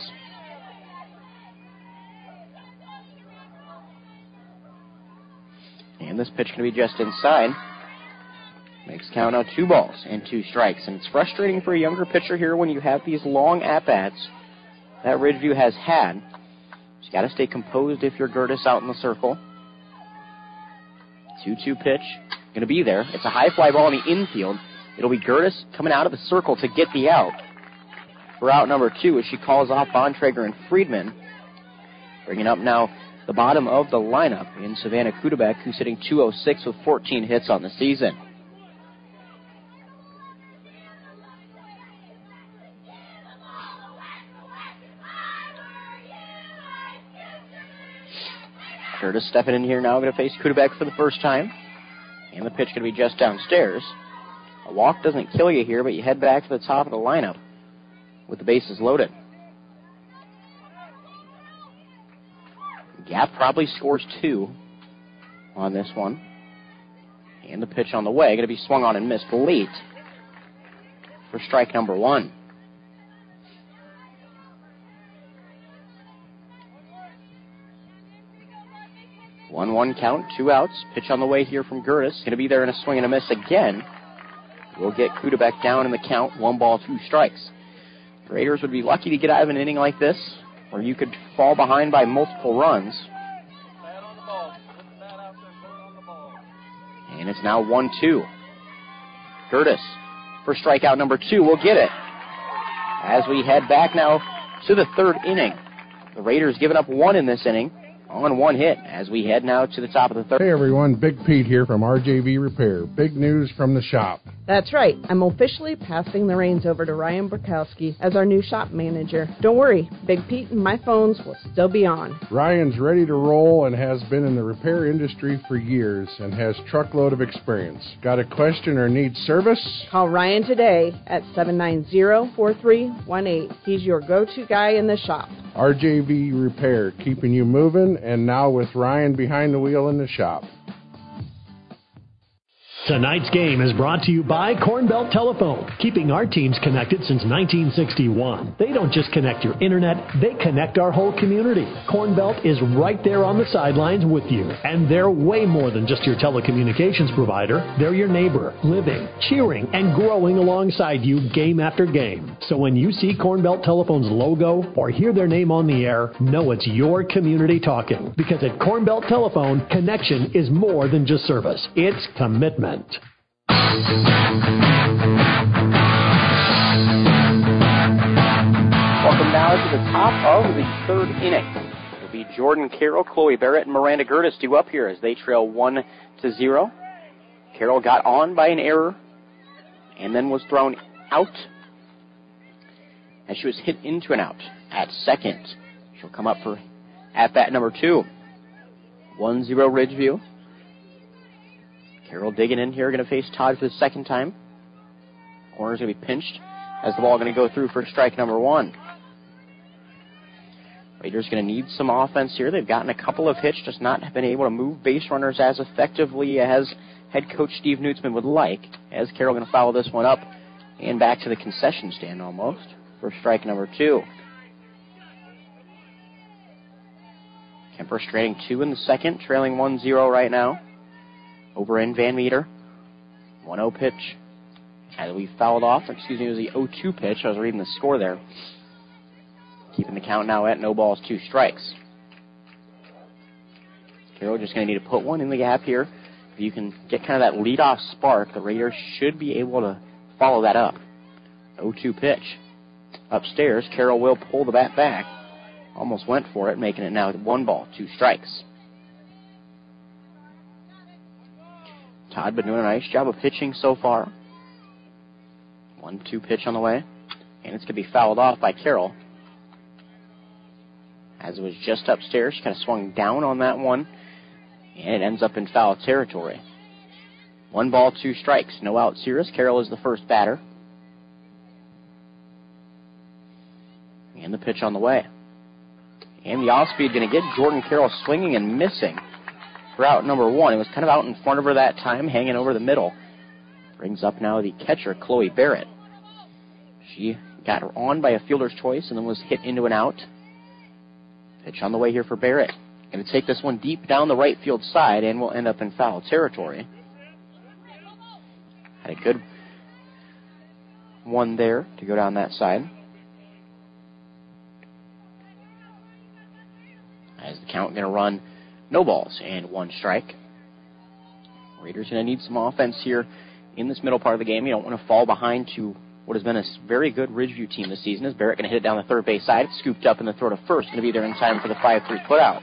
And this pitch going to be just inside. Makes count now two balls and two strikes. And it's frustrating for a younger pitcher here when you have these long at-bats that Ridgeview has had. You got to stay composed if you're Gertis out in the circle. two two pitch. Going to be there. It's a high fly ball in the infield. It'll be Gertis coming out of the circle to get the out for out number two as she calls off Bontrager and Friedman. Bringing up now the bottom of the lineup in Savannah Kudebeck, who's hitting two oh six with fourteen hits on the season. Curtis stepping in here now, going to face Kudebeck for the first time. And the pitch going to be just downstairs. A walk doesn't kill you here, but you head back to the top of the lineup with the bases loaded. Gap probably scores two on this one. And the pitch on the way, going to be swung on and missed late for strike number one. one one count, two outs. Pitch on the way here from Gertis. Going to be there in a swing and a miss again. We'll get Kudebeck down in the count. One ball, two strikes. The Raiders would be lucky to get out of an inning like this, where you could fall behind by multiple runs. And it's now one two. Gertis for strikeout number two will get it. As we head back now to the third inning. The Raiders giving up one in this inning on one hit as we head now to the top of the third. Hey everyone, Big Pete here from R J V Repair. Big news from the shop. That's right. I'm officially passing the reins over to Ryan Burkowski as our new shop manager. Don't worry, Big Pete and my phones will still be on. Ryan's ready to roll and has been in the repair industry for years and has truckload of experience. Got a question or need service? Call Ryan today at seven nine zero, four three one eight. He's your go-to guy in the shop. R J V Repair, keeping you moving, and now with Ryan behind the wheel in the shop. Tonight's game is brought to you by Cornbelt Telephone, keeping our teams connected since nineteen sixty-one. They don't just connect your internet, they connect our whole community. Cornbelt is right there on the sidelines with you, and they're way more than just your telecommunications provider. They're your neighbor, living, cheering, and growing alongside you game after game. So when you see Cornbelt Telephone's logo or hear their name on the air, know it's your community talking. Because at Cornbelt Telephone, connection is more than just service. It's commitment. Welcome now to the top of the third inning. It'll be Jordan Carroll, Chloe Barrett, and Miranda Gertis due up here as they trail one to zero. Carroll got on by an error and then was thrown out as she was hit into an out at second. She'll come up for at-bat number two. one zero Ridgeview. Carroll digging in here, going to face Todd for the second time. Corner's going to be pinched as the ball going to go through for strike number one. Raiders going to need some offense here. They've gotten a couple of hits, just not been able to move base runners as effectively as head coach Steve Nutzman would like. As Carroll going to foul this one up and back to the concession stand almost for strike number two. Kemper straining two in the second, trailing one zero right now. Over in Van Meter. one oh pitch. As we fouled off, excuse me, it was the oh two pitch. I was reading the score there. Keeping the count now at no balls, two strikes. Carroll just going to need to put one in the gap here. If you can get kind of that leadoff spark, the Raiders should be able to follow that up. oh two pitch. Upstairs, Carroll will pull the bat back. Almost went for it, making it now one ball, two strikes. Todd been doing a nice job of pitching so far. one two pitch on the way. And it's going to be fouled off by Carroll. As it was just upstairs, she kind of swung down on that one, and it ends up in foul territory. One ball, two strikes, no outs here as Carroll is the first batter. And the pitch on the way. And the off-speed going to get Jordan Carroll swinging and missing for out number one. It was kind of out in front of her that time, hanging over the middle. Brings up now the catcher, Chloe Barrett. She got her on by a fielder's choice and then was hit into an out. Pitch on the way here for Barrett. Going to take this one deep down the right field side and will end up in foul territory. Had a good one there to go down that side. As the count going to run no balls and one strike. Raiders going to need some offense here in this middle part of the game. You don't want to fall behind to what has been a very good Ridgeview team this season. As Barrett going to hit it down the third base side. It's scooped up in the throw to first. Going to be there in time for the five three putout.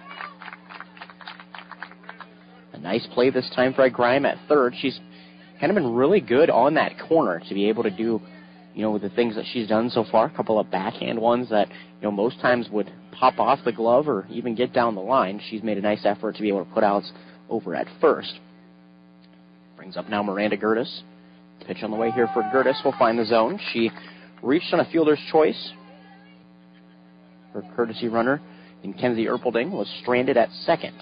A nice play this time for Grime at third. She's kind of been really good on that corner to be able to do, you know, the things that she's done so far. A couple of backhand ones that, you know, most times would pop off the glove or even get down the line. She's made a nice effort to be able to put outs over at first. Brings up now Miranda Gertis. Pitch on the way here for Gertis will find the zone. She reached on a fielder's choice. Her courtesy runner in Kenzie Erpelding was stranded at second.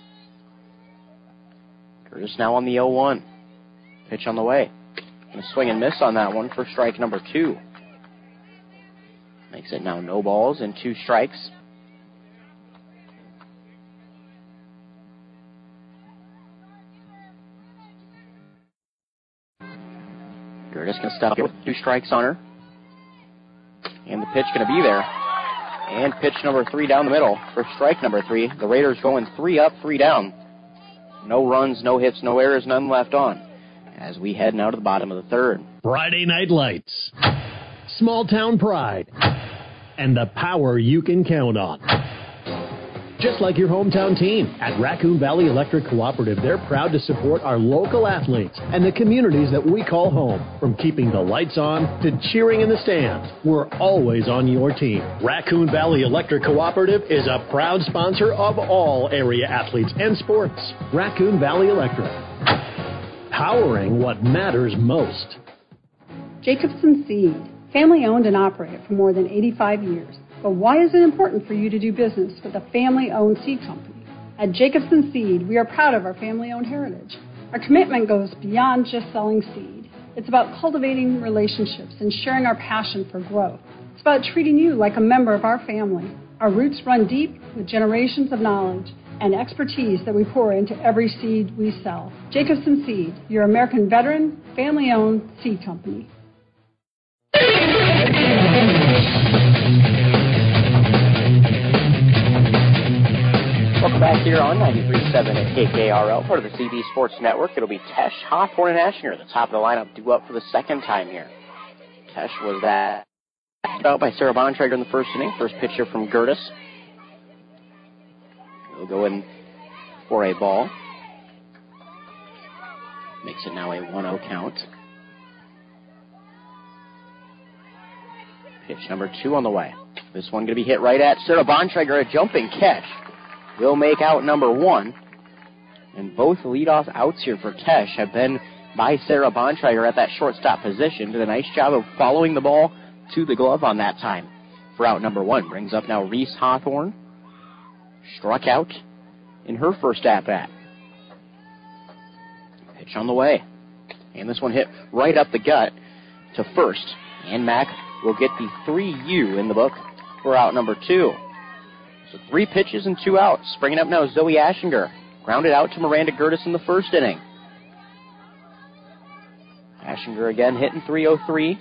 Gertis now on the oh one. Pitch on the way. Going to swing and miss on that one for strike number two. Makes it now no balls and two strikes. Gertis going to stop with two strikes on her. And the pitch going to be there. And pitch number three down the middle for strike number three. The Raiders going three up, three down. No runs, no hits, no errors, none left on. As we head now to the bottom of the third. Friday Night Lights, small town pride, and the power you can count on. Just like your hometown team, at Raccoon Valley Electric Cooperative, they're proud to support our local athletes and the communities that we call home. From keeping the lights on to cheering in the stands, we're always on your team. Raccoon Valley Electric Cooperative is a proud sponsor of all area athletes and sports. Raccoon Valley Electric, powering what matters most. Jacobson Seed, family owned and operated for more than eighty-five years. But why is it important for you to do business with a family-owned seed company? At Jacobson Seed, we are proud of our family-owned heritage. Our commitment goes beyond just selling seed. It's about cultivating relationships and sharing our passion for growth. It's about treating you like a member of our family. Our roots run deep with generations of knowledge and expertise that we pour into every seed we sell. Jacobson Seed, your American veteran, family-owned seed company. Welcome back here on ninety-three point seven at K K R L, part of the C B Sports Network. It'll be Tesh, Hawthorne, and Ashinger, the top of the lineup, due up for the second time here. Tesh was that out by Sarah Bontrager in the first inning. First pitch here from Gertis. He'll go in for a ball. Makes it now a one oh count. Pitch number two on the way. This one going to be hit right at Sarah Bontrager. A jumping catch will make out number one. And both leadoff outs here for Tesh have been by Sarah Bontrager at that shortstop position. Did a nice job of following the ball to the glove on that time for out number one. Brings up now Reese Hawthorne. Struck out in her first at-bat. Pitch on the way. And this one hit right up the gut to first. And Mack will get the three U in the book for out number two. So three pitches and two outs. Bringing up now Zoe Ashinger. Grounded out to Miranda Gertis in the first inning. Ashinger again hitting three oh three.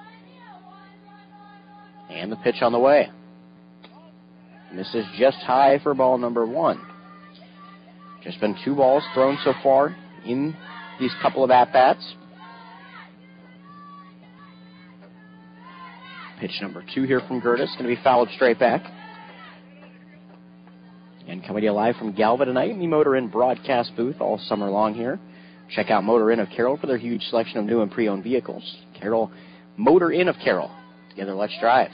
And the pitch on the way. And this is just high for ball number one. Just been two balls thrown so far in these couple of at-bats. Pitch number two here from Gertis, going to be fouled straight back. And coming to you live from Galva tonight in the Motor Inn broadcast booth all summer long here. Check out Motor Inn of Carroll for their huge selection of new and pre-owned vehicles. Carroll, Motor Inn of Carroll. Together, let's drive.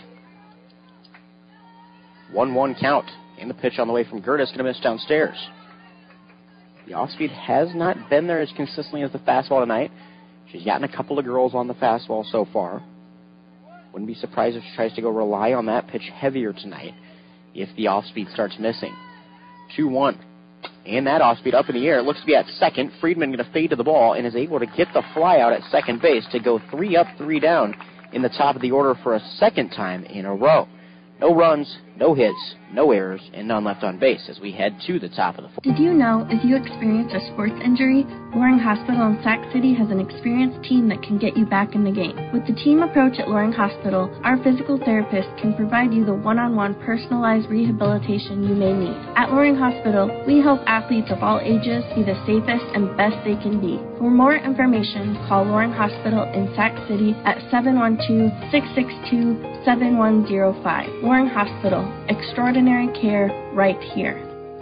one one count. And the pitch on the way from Gertis, going to miss downstairs. The off-speed has not been there as consistently as the fastball tonight. She's gotten a couple of girls on the fastball so far. Wouldn't be surprised if she tries to go rely on that pitch heavier tonight if the off-speed starts missing. two one. And that off-speed up in the air. It looks to be at second. Friedman going to fade to the ball and is able to get the fly out at second base to go three up, three down in the top of the order for a second time in a row. No runs, no hits, no errors, and none left on base as we head to the top of the fourth. Did you know if you experience a sports injury, Loring Hospital in Sac City has an experienced team that can get you back in the game. With the team approach at Loring Hospital, our physical therapist can provide you the one-on-one personalized rehabilitation you may need. At Loring Hospital, we help athletes of all ages be the safest and best they can be. For more information, call Loring Hospital in Sac City at seven one two, six six two, seven one zero five. Loring Hospital, extraordinary care right here.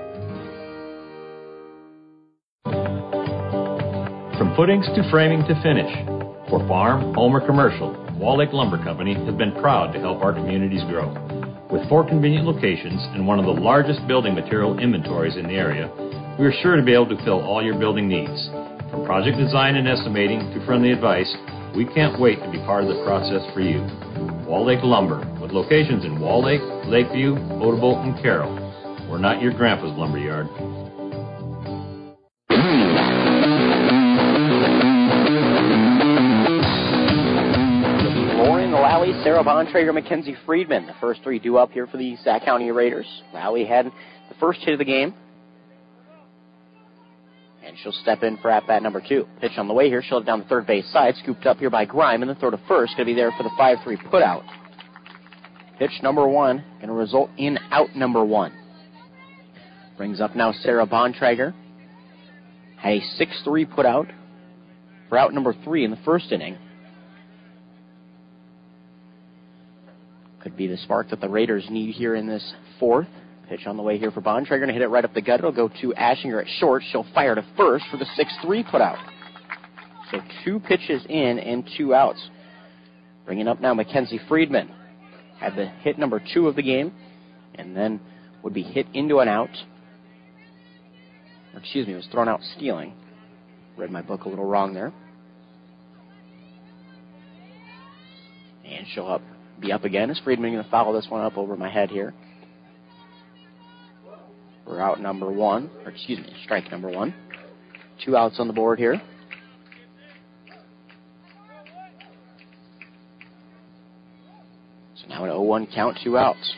From footings to framing to finish, for farm, home, or commercial, Wall Lake Lumber Company has been proud to help our communities grow. With four convenient locations and one of the largest building material inventories in the area, we are sure to be able to fill all your building needs. From project design and estimating to friendly advice, we can't wait to be part of the process for you. Wall Lake Lumber, with locations in Wall Lake, Lakeview, Odebolt, and Carroll. We're not your grandpa's lumberyard. Lauren Lally, Sarah Bontrager, Mackenzie Friedman. The first three due up here for the Sac County Raiders. Lally had the first hit of the game. And she'll step in for at-bat number two. Pitch on the way here. She'll head down the third base side. Scooped up here by Grime. And the throw to first. Going to be there for the five three put-out. Pitch number one. Going to result in out number one. Brings up now Sarah Bontrager. Had a six three put-out for out number three in the first inning. Could be the spark that the Raiders need here in this fourth. Pitch on the way here for Bontrager. Going to hit it right up the gut. It'll go to Ashinger at short. She'll fire to first for the six three put-out. So two pitches in and two outs. Bringing up now Mackenzie Friedman. Had the hit number two of the game. And then would be hit into an out. Or excuse me, was thrown out stealing. Read my book a little wrong there. And she'll up, be up again. Is Friedman going to follow this one up over my head here? We're out number one, or excuse me, strike number one. Two outs on the board here. So now an oh one count, two outs.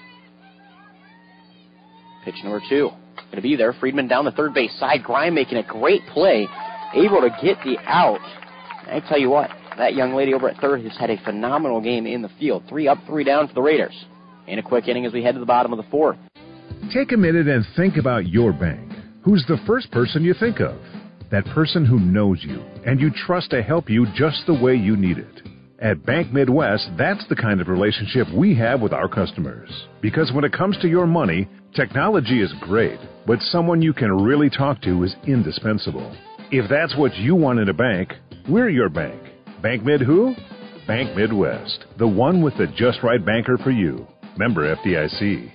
Pitch number two. Going to be there. Friedman down the third base side. Grime making a great play. Able to get the out. And I tell you what, that young lady over at third has had a phenomenal game in the field. Three up, three down for the Raiders. And a quick inning as we head to the bottom of the fourth. Take a minute and think about your bank. Who's the first person you think of? That person who knows you and you trust to help you just the way you need it. At Bank Midwest, that's the kind of relationship we have with our customers. Because when it comes to your money, technology is great, but someone you can really talk to is indispensable. If that's what you want in a bank, we're your bank. Bank Mid who? Bank Midwest, the one with the just right banker for you. Member F D I C.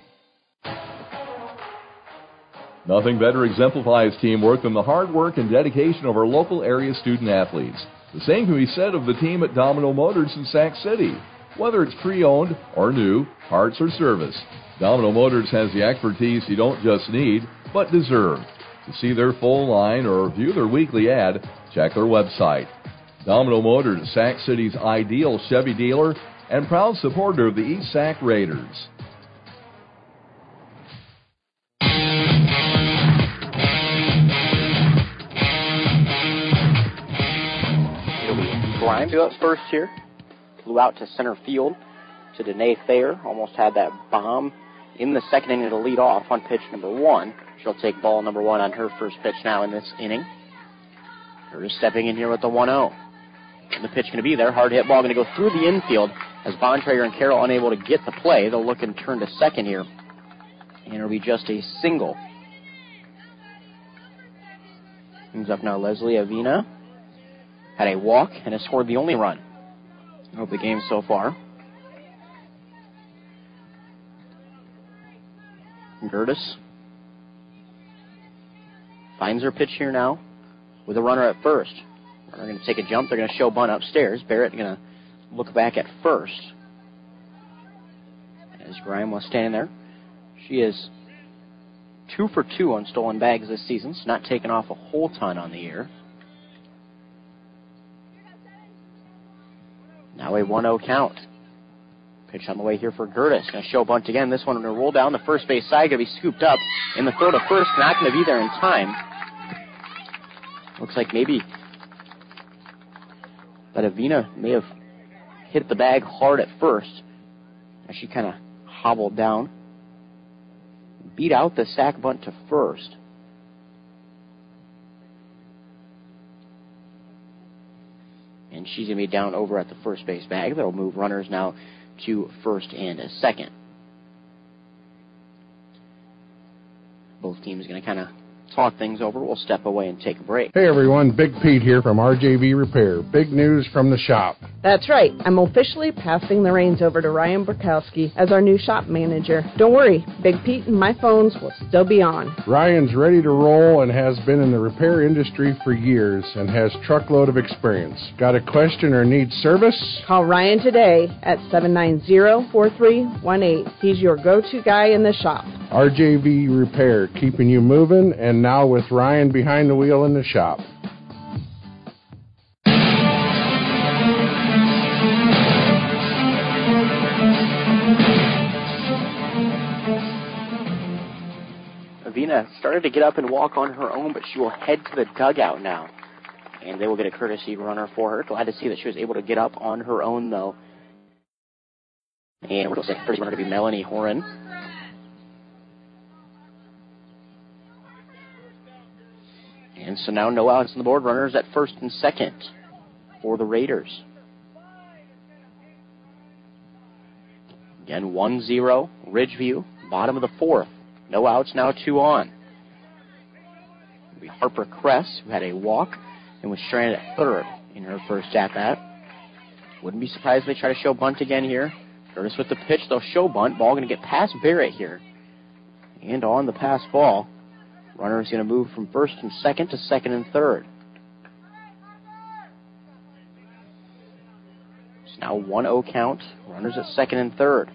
Nothing better exemplifies teamwork than the hard work and dedication of our local area student athletes. The same can be said of the team at Domino Motors in Sac City. Whether it's pre-owned or new, parts or service, Domino Motors has the expertise you don't just need, but deserve. To see their full line or view their weekly ad, check their website. Domino Motors, Sac City's ideal Chevy dealer and proud supporter of the East Sac Raiders. Grimes go up first here. Flew out to center field to Danae Thayer. Almost had that bomb in the second inning to lead off on pitch number one. She'll take ball number one on her first pitch now in this inning. Curtis stepping in here with the one oh. And the pitch going to be there. Hard hit ball going to go through the infield as Bontrager and Carroll unable to get the play. They'll look and turn to second here. And it'll be just a single. Comes up now Leslie Avina. Had a walk and has scored the only run of the game so far. Gertis finds her pitch here now with a runner at first. They're going to take a jump. They're going to show bunt upstairs. Barrett going to look back at first. As Grime was standing there. She is two for two on stolen bags this season. So not taking off a whole ton on the year. Now a one oh count. Pitch on the way here for Gertis. Going to show bunt again. This one going to roll down the first base side. Going to be scooped up in the throw to first. Not going to be there in time. Looks like maybe that Avina may have hit the bag hard at first as she kind of hobbled down. Beat out the sac bunt to first. And she's going to be down over at the first base bag. That'll move runners now to first and a second. Both teams going to kind of talk things over. We'll step away and take a break. Hey everyone, Big Pete here from R J V Repair. Big news from the shop. That's right. I'm officially passing the reins over to Ryan Burkowski as our new shop manager. Don't worry, Big Pete and my phones will still be on. Ryan's ready to roll and has been in the repair industry for years and has truckload of experience. Got a question or need service? Call Ryan today at seven nine zero, four three one eight. He's your go-to guy in the shop. R J V Repair, keeping you moving, and now with Ryan behind the wheel in the shop. Avina started to get up and walk on her own, but she will head to the dugout now. And they will get a courtesy runner for her. Glad to see that she was able to get up on her own, though. And we're going to say first runner to be Melanie Horan. And so now no outs on the board. Runners at first and second for the Raiders. Again, one zero, Ridgeview, bottom of the fourth. No outs, now two on. It'll be Harper Kress, who had a walk and was stranded at third in her first at-bat. Wouldn't be surprised if they try to show bunt again here. Curtis with the pitch, they'll show bunt. Ball going to get past Barrett here. And on the pass ball. Runner is going to move from first and second to second and third. It's now one oh count. Runners at second and third.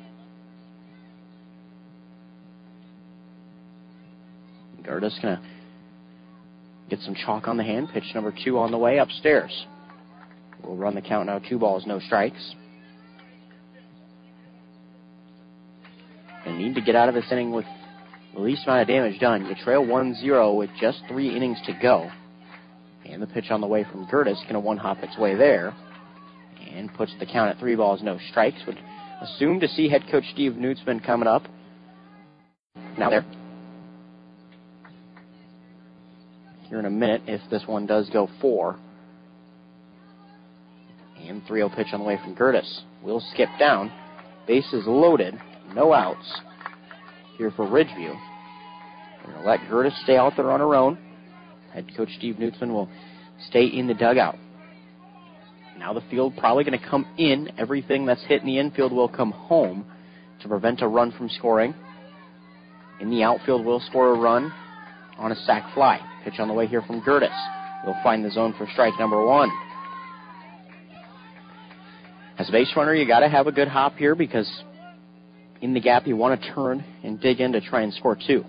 Gertis going to get some chalk on the hand. Pitch number two on the way upstairs. We'll run the count now. Two balls, no strikes. They need to get out of this inning with the least amount of damage done. You trail one zero with just three innings to go. And the pitch on the way from Gertis going to one-hop its way there. And puts the count at three balls, no strikes. Would assume to see head coach Steve Nutzman coming up. Now there. here in a minute if this one does go four. And three oh pitch on the way from Gertis. Will skip down. Bases loaded. No outs here for Ridgeview. We're going to let Gertis stay out there on her own. Head coach Steve Nutzman will stay in the dugout. Now the field probably going to come in. Everything that's hit in the infield will come home to prevent a run from scoring. In the outfield, will score a run on a sac fly. Pitch on the way here from Gertis. Will find the zone for strike number one. As a base runner, you got to have a good hop here because in the gap you want to turn and dig in to try and score two.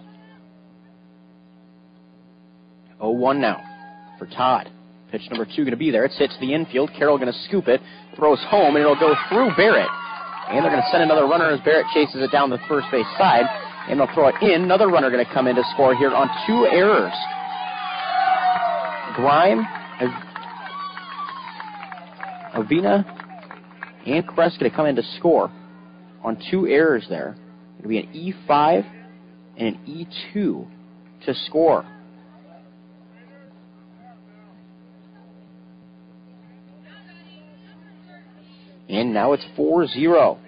oh one now for Todd. Pitch number two going to be there. It's hit to the infield. Carroll going to scoop it, throws home, and it'll go through Barrett. And they're going to send another runner as Barrett chases it down the first base side. And they'll throw it in. Another runner going to come in to score here on two errors. Grime, Avina, and Crest going to come in to score on two errors there. It'll be an E five and an E two to score. And now it's four zero.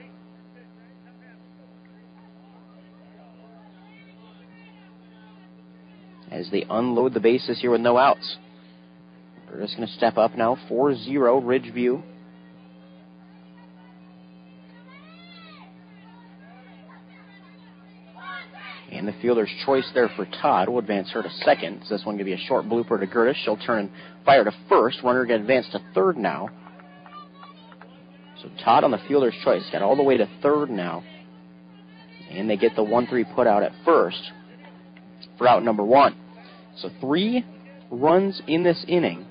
As they unload the bases here with no outs. We're just going to step up now. four zero Ridgeview. And the fielder's choice there for Todd will advance her to second. So this one going to be a short blooper to Gertis. She'll turn and fire to first. Runner going to advance to third now. So Todd on the fielder's choice. Got all the way to third now. And they get the one three put out at first for out number one. So three runs in this inning.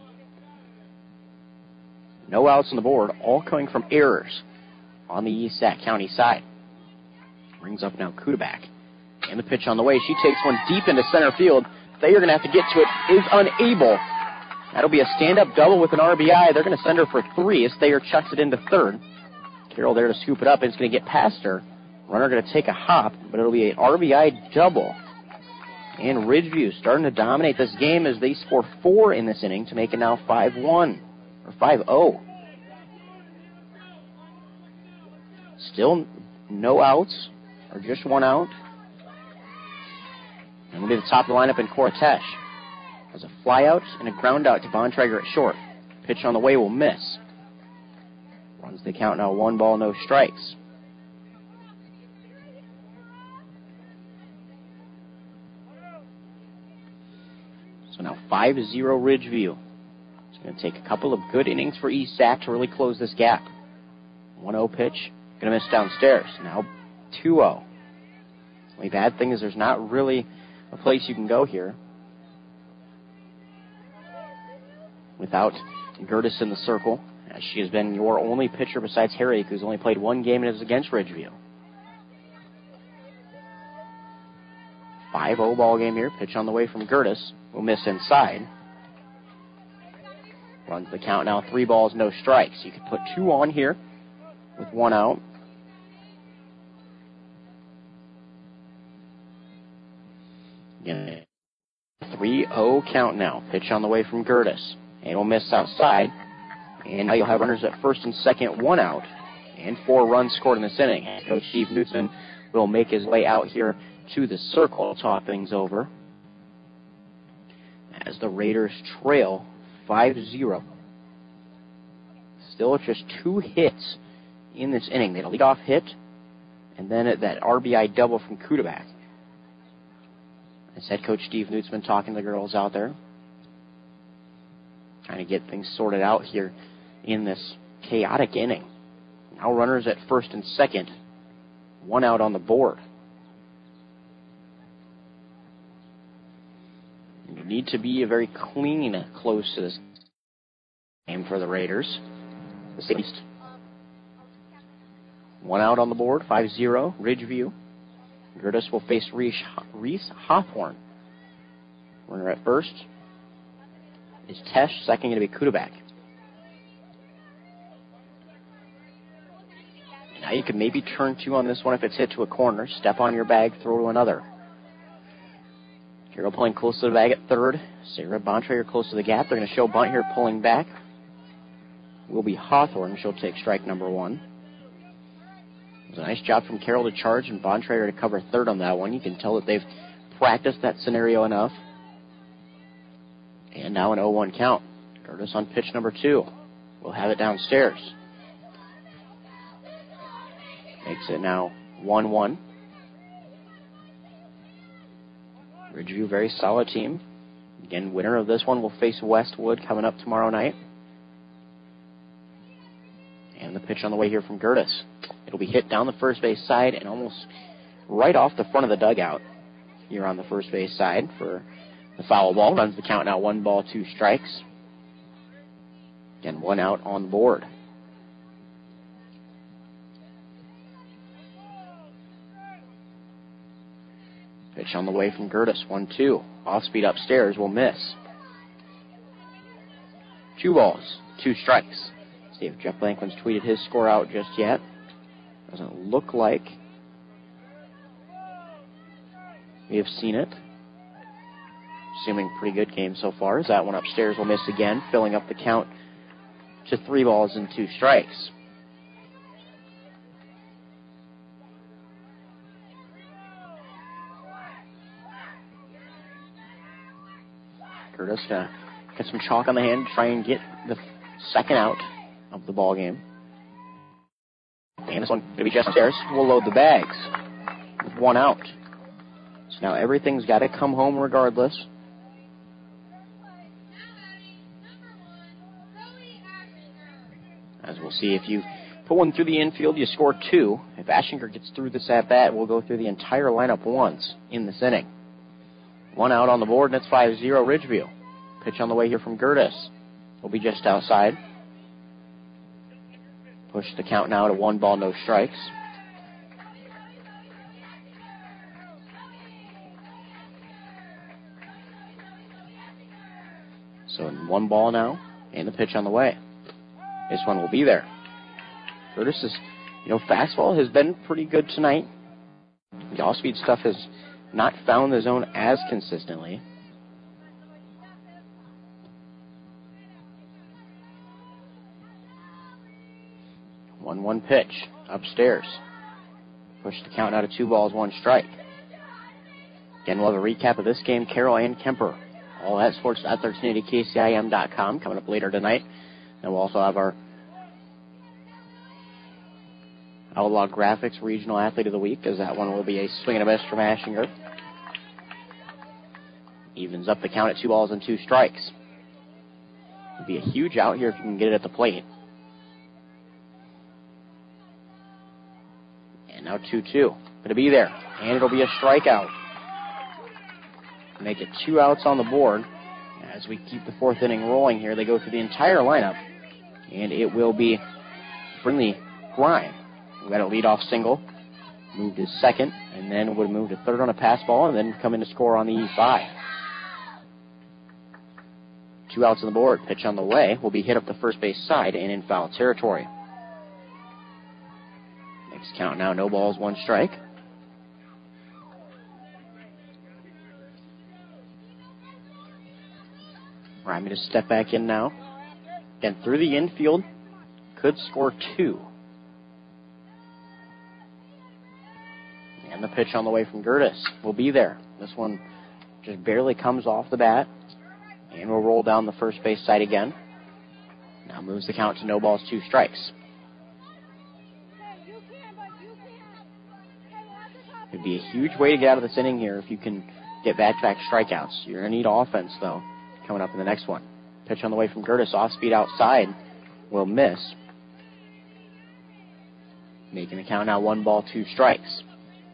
No outs on the board, all coming from errors on the East Sac County side. Brings up now Kudabak. And the pitch on the way. She takes one deep into center field. Thayer going to have to get to it. Is unable. That'll be a stand-up double with an R B I. They're going to send her for three as Thayer chucks it into third. Carroll there to scoop it up, and it's going to get past her. Runner going to take a hop, but it'll be an R B I double. And Ridgeview starting to dominate this game as they score four in this inning to make it now five one, or five oh. Still no outs, or just one out. And we'll be at the top of the lineup in Cortesh. Has a fly out and a ground out to Bontrager at short. Pitch on the way will miss. Runs the count now, one ball, no strikes. So now five zero Ridgeview. It's going to take a couple of good innings for East Sac to really close this gap. one oh pitch, going to miss downstairs. Now two oh. The only bad thing is there's not really a place you can go here without Gertis in the circle, as she has been your only pitcher besides Herrick, who's only played one game and it is against Ridgeview. five oh ball game here. Pitch on the way from Gertis. Will miss inside. Runs the count now. Three balls, no strikes. You could put two on here with one out. three oh count now. Pitch on the way from Gertis. And will miss outside. And now you'll have runners at first and second, one out. And four runs scored in this inning. Coach Steve Nutzman will make his way out here to the circle, talk things over, as the Raiders trail five zero. Still just two hits in this inning. They had a leadoff hit, and then that R B I double from Kudabak. As head coach Steve Nutzman talking to the girls out there, trying to get things sorted out here in this chaotic inning. Now runners at first and second, one out on the board. You need to be a very clean close to this game for the Raiders. The East. One out on the board, five zero, Ridgeview. Gertis will face Reese, Reese Hawthorne. Runner at first is Tesh, second going to be Kudabak. Now you can maybe turn two on this one if it's hit to a corner. Step on your bag, throw to another. Carroll pulling close to the bag at third. Sarah Bontrager close to the gap. They're going to show bunt here, pulling back. Will be Hawthorne. She'll take strike number one. It was a nice job from Carroll to charge and Bontrager to cover third on that one. You can tell that they've practiced that scenario enough. And now an oh one count. Curtis on pitch number two. We'll have it downstairs. Makes it now one one. Ridgeview, very solid team. Again, winner of this one will face Westwood coming up tomorrow night. And the pitch on the way here from Gertis. It'll be hit down the first base side and almost right off the front of the dugout here on the first base side for the foul ball. Runs the count now one ball, two strikes. Again, one out on the board. Pitch on the way from Gertis, one two. Off speed upstairs, will miss. Two balls, two strikes. See if Jeff Blankman's tweeted his score out just yet. Doesn't look like we have seen it. Assuming pretty good game so far, as that one upstairs will miss again, filling up the count to three balls and two strikes. Curtis gonna get some chalk on the hand, try and get the second out of the ball game. And this one gonna be just upstairs. We'll load the bags with one out. So now everything's got to come home regardless. As we'll see, if you put one through the infield, you score two. If Ashinger gets through this at bat, we'll go through the entire lineup once in this inning. One out on the board, and it's five zero Ridgeview. Pitch on the way here from Gertis. Will be just outside. Push the count now to one ball, no strikes. So one ball now, and the pitch on the way. This one will be there. Curtis is, you know, fastball has been pretty good tonight. The off-speed stuff has not found the zone as consistently. one one pitch upstairs. Push the count out of two balls, one strike. Again, we'll have a recap of this game, Carroll and Kemper. All at sports dot thirteen eighty K C I M dot com coming up later tonight. And we'll also have our Outlaw Graphics Regional Athlete of the Week, as that one will be a swing and a miss from Ashinger. Evens up the count at two balls and two strikes. It'll be a huge out here if you can get it at the plate. And now two two. Going to be there. And it'll be a strikeout. Make it two outs on the board. As we keep the fourth inning rolling here, they go through the entire lineup. And it will be Brinley Grime. We got a leadoff single. Moved to second, and then would move to third on a pass ball, and then come in to score on the E five. Two outs on the board. Pitch on the way will be hit up the first base side and in foul territory. Next count now, no balls, one strike. Ryman to step back in now. Again, through the infield, could score two. And the pitch on the way from Gertis will be there. This one just barely comes off the bat. And will roll down the first base side again. Now moves the count to no balls, two strikes. It'd be a huge way to get out of this inning here if you can get back-to-back strikeouts. You're going to need offense, though, coming up in the next one. Pitch on the way from Gertis, off-speed outside, will miss. Making the count now one ball, two strikes.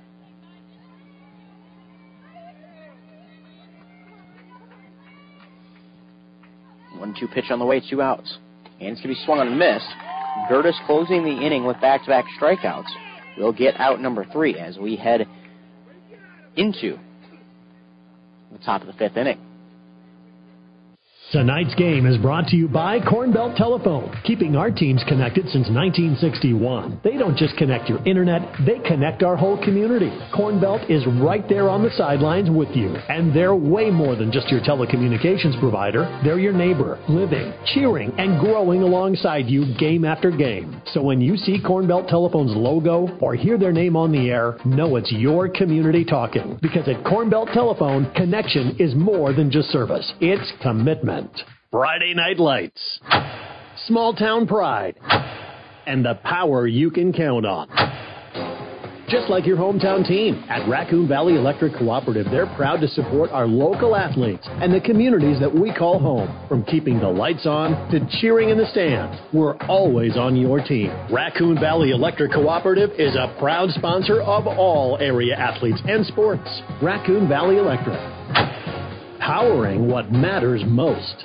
one two pitch on the way, two outs. And it's going to be swung on and missed. Gertis closing the inning with back-to-back strikeouts. We'll get out number three as we head into the top of the fifth inning. Tonight's game is brought to you by Cornbelt Telephone, keeping our teams connected since nineteen sixty-one. They don't just connect your internet, they connect our whole community. Cornbelt is right there on the sidelines with you, and they're way more than just your telecommunications provider. They're your neighbor, living, cheering, and growing alongside you game after game. So when you see Cornbelt Telephone's logo or hear their name on the air, know it's your community talking. Because at Cornbelt Telephone, connection is more than just service. It's commitment. Friday Night Lights, small town pride, and the power you can count on. Just like your hometown team, at Raccoon Valley Electric Cooperative, they're proud to support our local athletes and the communities that we call home. From keeping the lights on to cheering in the stands, we're always on your team. Raccoon Valley Electric Cooperative is a proud sponsor of all area athletes and sports. Raccoon Valley Electric, powering what matters most.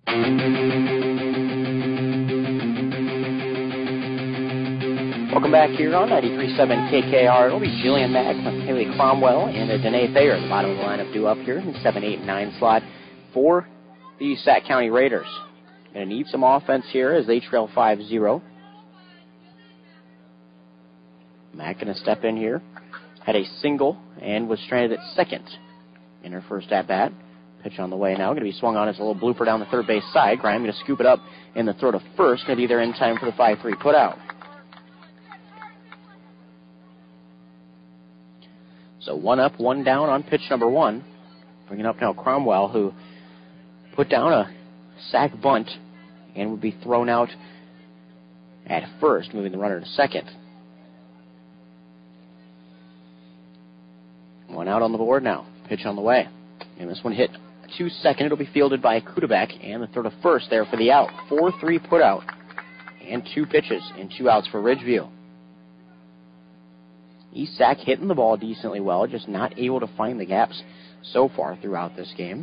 Welcome back here on ninety-three point seven K K R. It'll be Jillian Mack, Haley Cromwell, and Danae Thayer at the bottom of the lineup due up here in the seven, eight, and nine slot for the Sac County Raiders. Going to need some offense here as they trail five zero. Mack going to step in here. Had a single and was stranded at second in her first at-bat. Pitch on the way now. Going to be swung on as a little blooper down the third base side. Graham going to scoop it up in the throw to first. Going to be there in time for the five three put out. So one up, one down on pitch number one. Bringing up now Cromwell, who put down a sac bunt and would be thrown out at first, moving the runner to second. One out on the board now. Pitch on the way. And this one hit to second. It'll be fielded by Kudabek, and the throw to first there for the out. four three put out. And two pitches and two outs for Ridgeview. East Sac hitting the ball decently well, just not able to find the gaps so far throughout this game.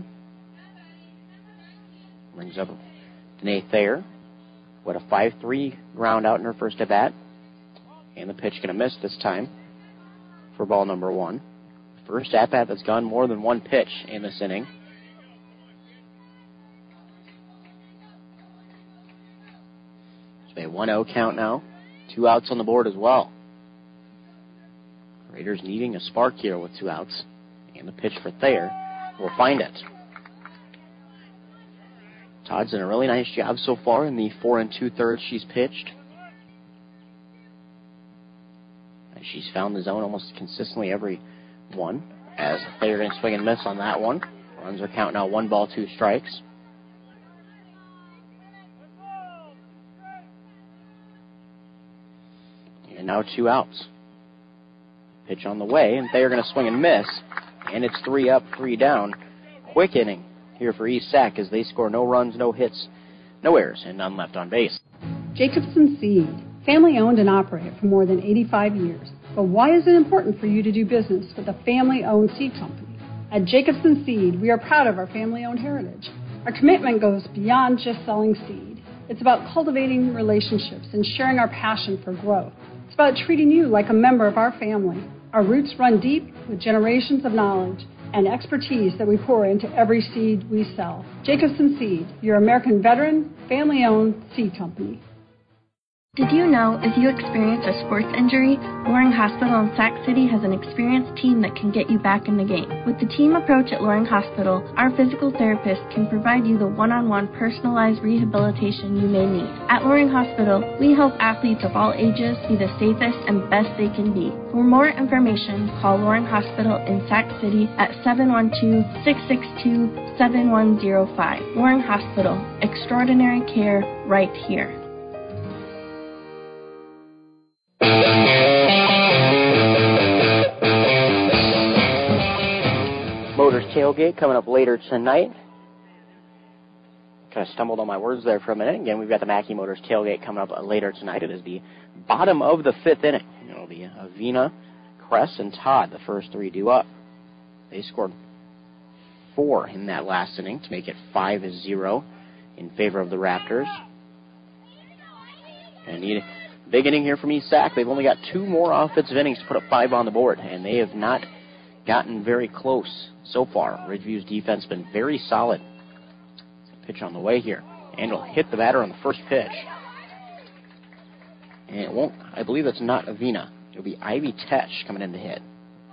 Brings up Danae Thayer with a five three ground out in her first at bat. And the pitch going to miss this time for ball number one. First at bat that's gone more than one pitch in this inning. So a one oh count now. Two outs on the board as well. Raiders needing a spark here with two outs. And the pitch for Thayer will find it. Todd's done a really nice job so far in the four and two-thirds she's pitched. And she's found the zone almost consistently every one. As Thayer going to swing and miss on that one. Runs her count now one ball, two strikes. And now two outs. Pitch on the way, and Thayer going to swing and miss. And it's three up, three down. Quick inning here for East Sac as they score no runs, no hits, no errors, and none left on base. Jacobson Seed, family owned and operated for more than eighty-five years. But why is it important for you to do business with a family-owned seed company? At Jacobson Seed, we are proud of our family-owned heritage. Our commitment goes beyond just selling seed. It's about cultivating relationships and sharing our passion for growth. It's about treating you like a member of our family. Our roots run deep with generations of knowledge and expertise that we pour into every seed we sell. Jacobson Seed, your American veteran, family-owned seed company. Did you know if you experience a sports injury, Loring Hospital in Sac City has an experienced team that can get you back in the game. With the team approach at Loring Hospital, our physical therapist can provide you the one-on-one personalized rehabilitation you may need. At Loring Hospital, we help athletes of all ages be the safest and best they can be. For more information, call Loring Hospital in Sac City at seven one two, six six two, seven one zero five. Loring Hospital, extraordinary care right here. Motors tailgate coming up later tonight. Kind of stumbled on my words there for a minute. Again, we've got the Mackey Motors tailgate coming up later tonight. It is the bottom of the fifth inning. It'll be Avina, Kress, and Todd, the first three due up. They scored four in that last inning to make it five zero in favor of the Raptors. And need a big inning here from East Sac. They've only got two more offensive innings to put up five on the board, and they have not gotten very close so far. Ridgeview's defense has been very solid. Pitch on the way here. And it'll hit the batter on the first pitch. And it won't, I believe that's not Avina. It'll be Ivy Tesh coming in to hit.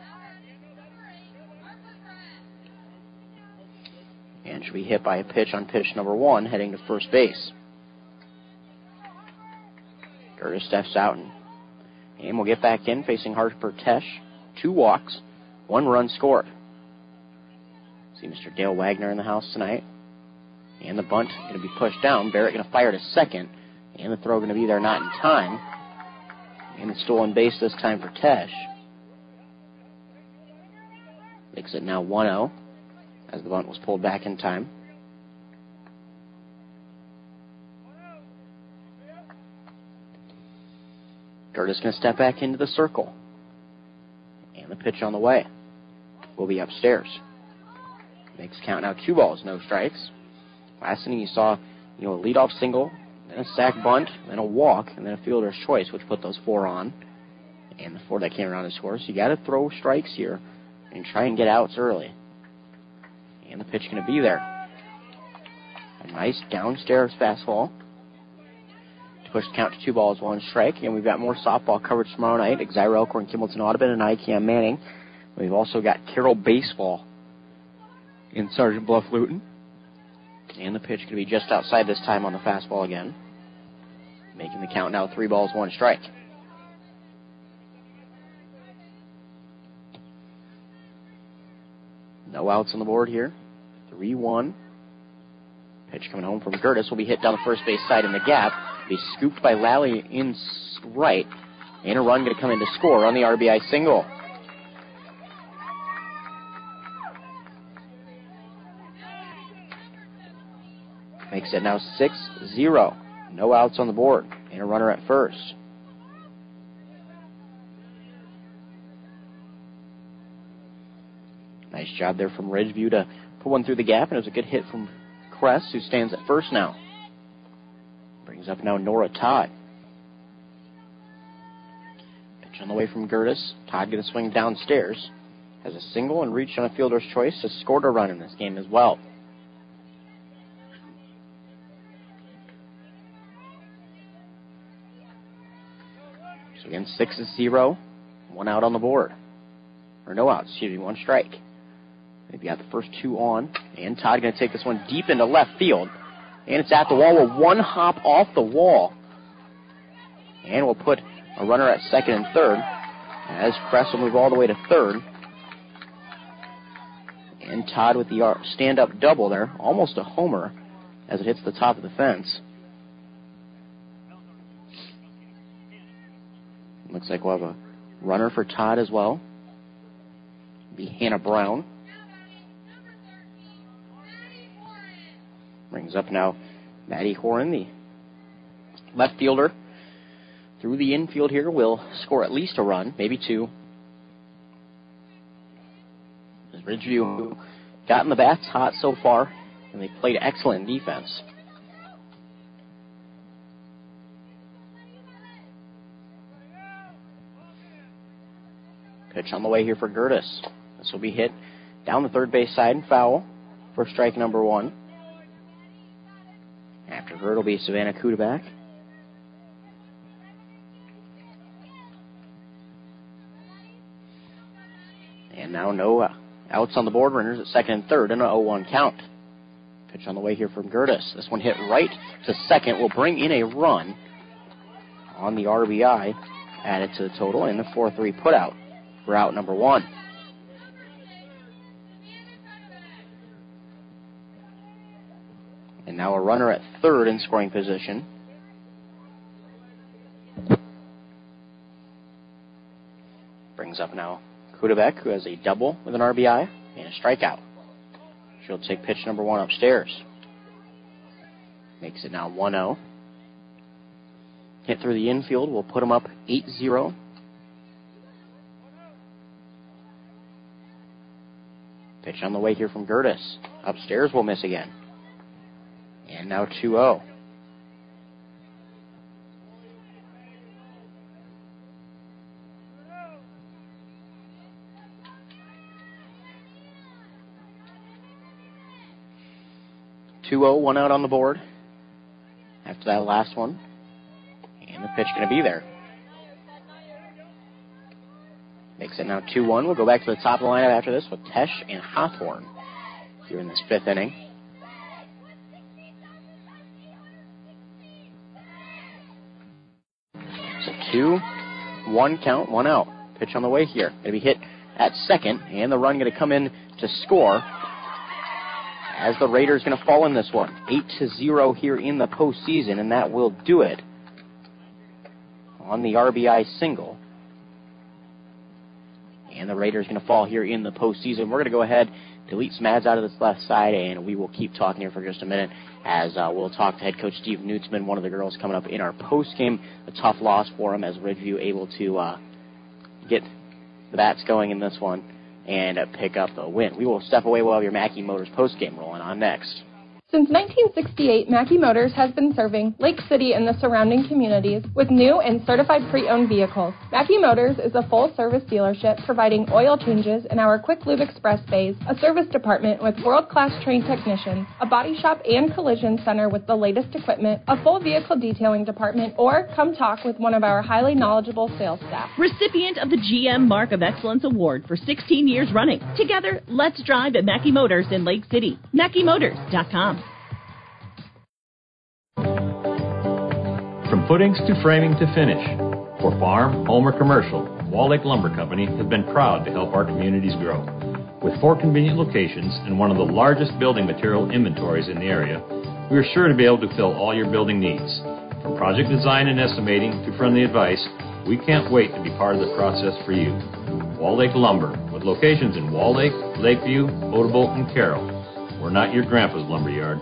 And should be hit by a pitch on pitch number one, heading to first base. Curtis steps out and, and will get back in, facing Harper Tesh. Two walks, one run scored. See Mister Dale Wagner in the house tonight. And the bunt going to be pushed down. Barrett going to fire to second. And the throw going to be there not in time. And the stolen base this time for Tesh. Makes it now one oh as the bunt was pulled back in time. Curtis going to step back into the circle. And the pitch on the way will be upstairs. Makes count now two balls, no strikes. Last inning you saw, you know, a leadoff single, then a sac bunt, then a walk, and then a fielder's choice, which put those four on. And the four that came around to score. So you got to throw strikes here and try and get outs early. And the pitch going to be there. A nice downstairs fastball to push the count to two balls, one strike. And we've got more softball coverage tomorrow night. Exira Elkhorn, Kimballton Audubon, and I C A M Manning. We've also got Carroll baseball in Sergeant Bluff Luton. And the pitch going to be just outside this time on the fastball again. Making the count now three balls, one strike. No outs on the board here. three one. Pitch coming home from Curtis will be hit down the first base side in the gap. Be scooped by Lally in right. And a run going to come in to score on the R B I single. Makes it now six zero. No outs on the board. And a runner at first. Nice job there from Ridgeview to put one through the gap, and it was a good hit from Kress, who stands at first now. Brings up now Nora Todd. Pitch on the way from Gertis. Todd going to swing downstairs. Has a single and reached on a fielder's choice. Has scored a run in this game as well. So again, six is zero. One out on the board. Or no outs, excuse me, one strike. They've got the first two on. And Todd going to take this one deep into left field. And it's at the wall with one hop off the wall. And we'll put a runner at second and third. As Kress will move all the way to third. And Todd with the stand-up double there. Almost a homer as it hits the top of the fence. Looks like we'll have a runner for Todd as well. Be Hannah Brown. Brings up now Maddie Horan, the left fielder. Through the infield here will score at least a run, maybe two. As Ridgeview gotten the bats hot so far, and they played excellent defense. Pitch on the way here for Gertis. This will be hit down the third base side and foul for strike number one. After her, it'll be Savannah Kudaback. And now no uh, outs on the board. Runners at second and third and an oh one count. Pitch on the way here from Gertis. This one hit right to second. Will bring in a run on the R B I. Added to the total and the four three put out for out number one. And now a runner at third in scoring position. Brings up now Kudabeck, who has a double with an R B I and a strikeout. She'll take pitch number one upstairs. Makes it now one oh. Hit through the infield. We'll put them up eight zero. Pitch on the way here from Gertis. Upstairs will miss again. And now two oh. two oh, one out on the board after that last one. And the pitch going to be there. Makes it now two one. We'll go back to the top of the lineup after this with Tesh and Hawthorne here in this fifth inning. So two, one count, one out. Pitch on the way here. Going to be hit at second, and the run going to come in to score as the Raiders going to fall in this one. eight to zero here in the postseason, and that will do it on the R B I single. And the Raiders going to fall here in the postseason. We're going to go ahead, delete some ads out of this left side, and we will keep talking here for just a minute as uh, we'll talk to head coach Steve Nutzman, one of the girls coming up in our postgame. A tough loss for him as Ridgeview able to uh, get the bats going in this one and uh, pick up the win. We will step away while your Mackey Motors postgame rolling on next. Since nineteen sixty-eight, Mackey Motors has been serving Lake City and the surrounding communities with new and certified pre-owned vehicles. Mackey Motors is a full-service dealership providing oil changes in our Quick Lube Express bays, a service department with world-class trained technicians, a body shop and collision center with the latest equipment, a full vehicle detailing department, or come talk with one of our highly knowledgeable sales staff. Recipient of the G M Mark of Excellence Award for sixteen years running. Together, let's drive at Mackey Motors in Lake City. Mackey Motors dot com. From footings to framing to finish, for farm, home, or commercial, Wall Lake Lumber Company has been proud to help our communities grow. With four convenient locations and one of the largest building material inventories in the area, we are sure to be able to fill all your building needs. From project design and estimating to friendly advice, we can't wait to be part of the process for you. Wall Lake Lumber, with locations in Wall Lake, Lakeview, Odebolt, and Carroll. We're not your grandpa's lumberyard.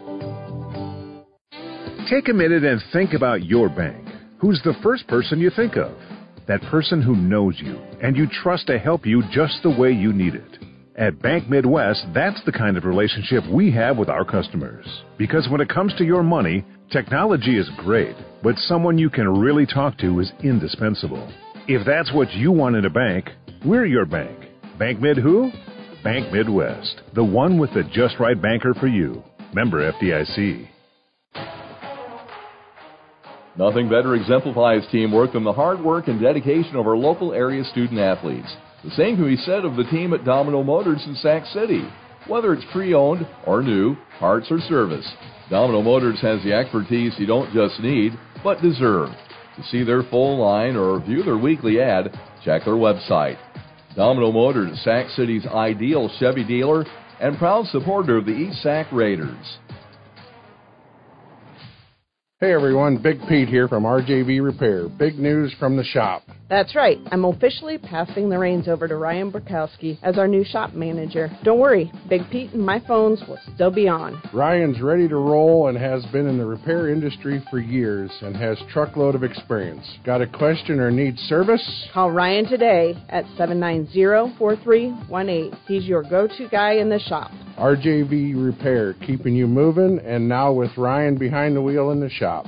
Take a minute and think about your bank. Who's the first person you think of? That person who knows you and you trust to help you just the way you need it. At Bank Midwest, that's the kind of relationship we have with our customers. Because when it comes to your money, technology is great, but someone you can really talk to is indispensable. If that's what you want in a bank, we're your bank. Bank Mid who? Bank Midwest, the one with the just right banker for you. Member F D I C. Nothing better exemplifies teamwork than the hard work and dedication of our local area student athletes. The same can be said of the team at Domino Motors in Sac City. Whether it's pre-owned or new, parts or service, Domino Motors has the expertise you don't just need, but deserve. To see their full line or view their weekly ad, check their website. Domino Motors, Sac City's ideal Chevy dealer and proud supporter of the East Sac Raiders. Hey everyone, Big Pete here from R J V Repair. Big news from the shop. That's right. I'm officially passing the reins over to Ryan Burkowski as our new shop manager. Don't worry, Big Pete and my phones will still be on. Ryan's ready to roll and has been in the repair industry for years and has truckload of experience. Got a question or need service? Call Ryan today at seven nine zero, four three one eight. He's your go-to guy in the shop. R J V Repair, keeping you moving, and now with Ryan behind the wheel in the shop.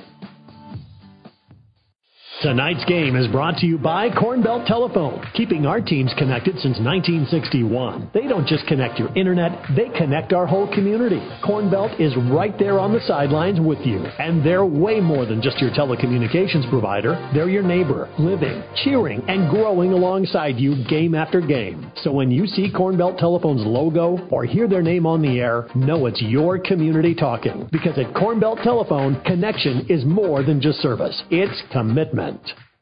Tonight's game is brought to you by Cornbelt Telephone, keeping our teams connected since nineteen sixty-one. They don't just connect your internet, they connect our whole community. Cornbelt is right there on the sidelines with you, and they're way more than just your telecommunications provider. They're your neighbor, living, cheering, and growing alongside you game after game. So when you see Cornbelt Telephone's logo or hear their name on the air, know it's your community talking. Because at Cornbelt Telephone, connection is more than just service. It's commitment.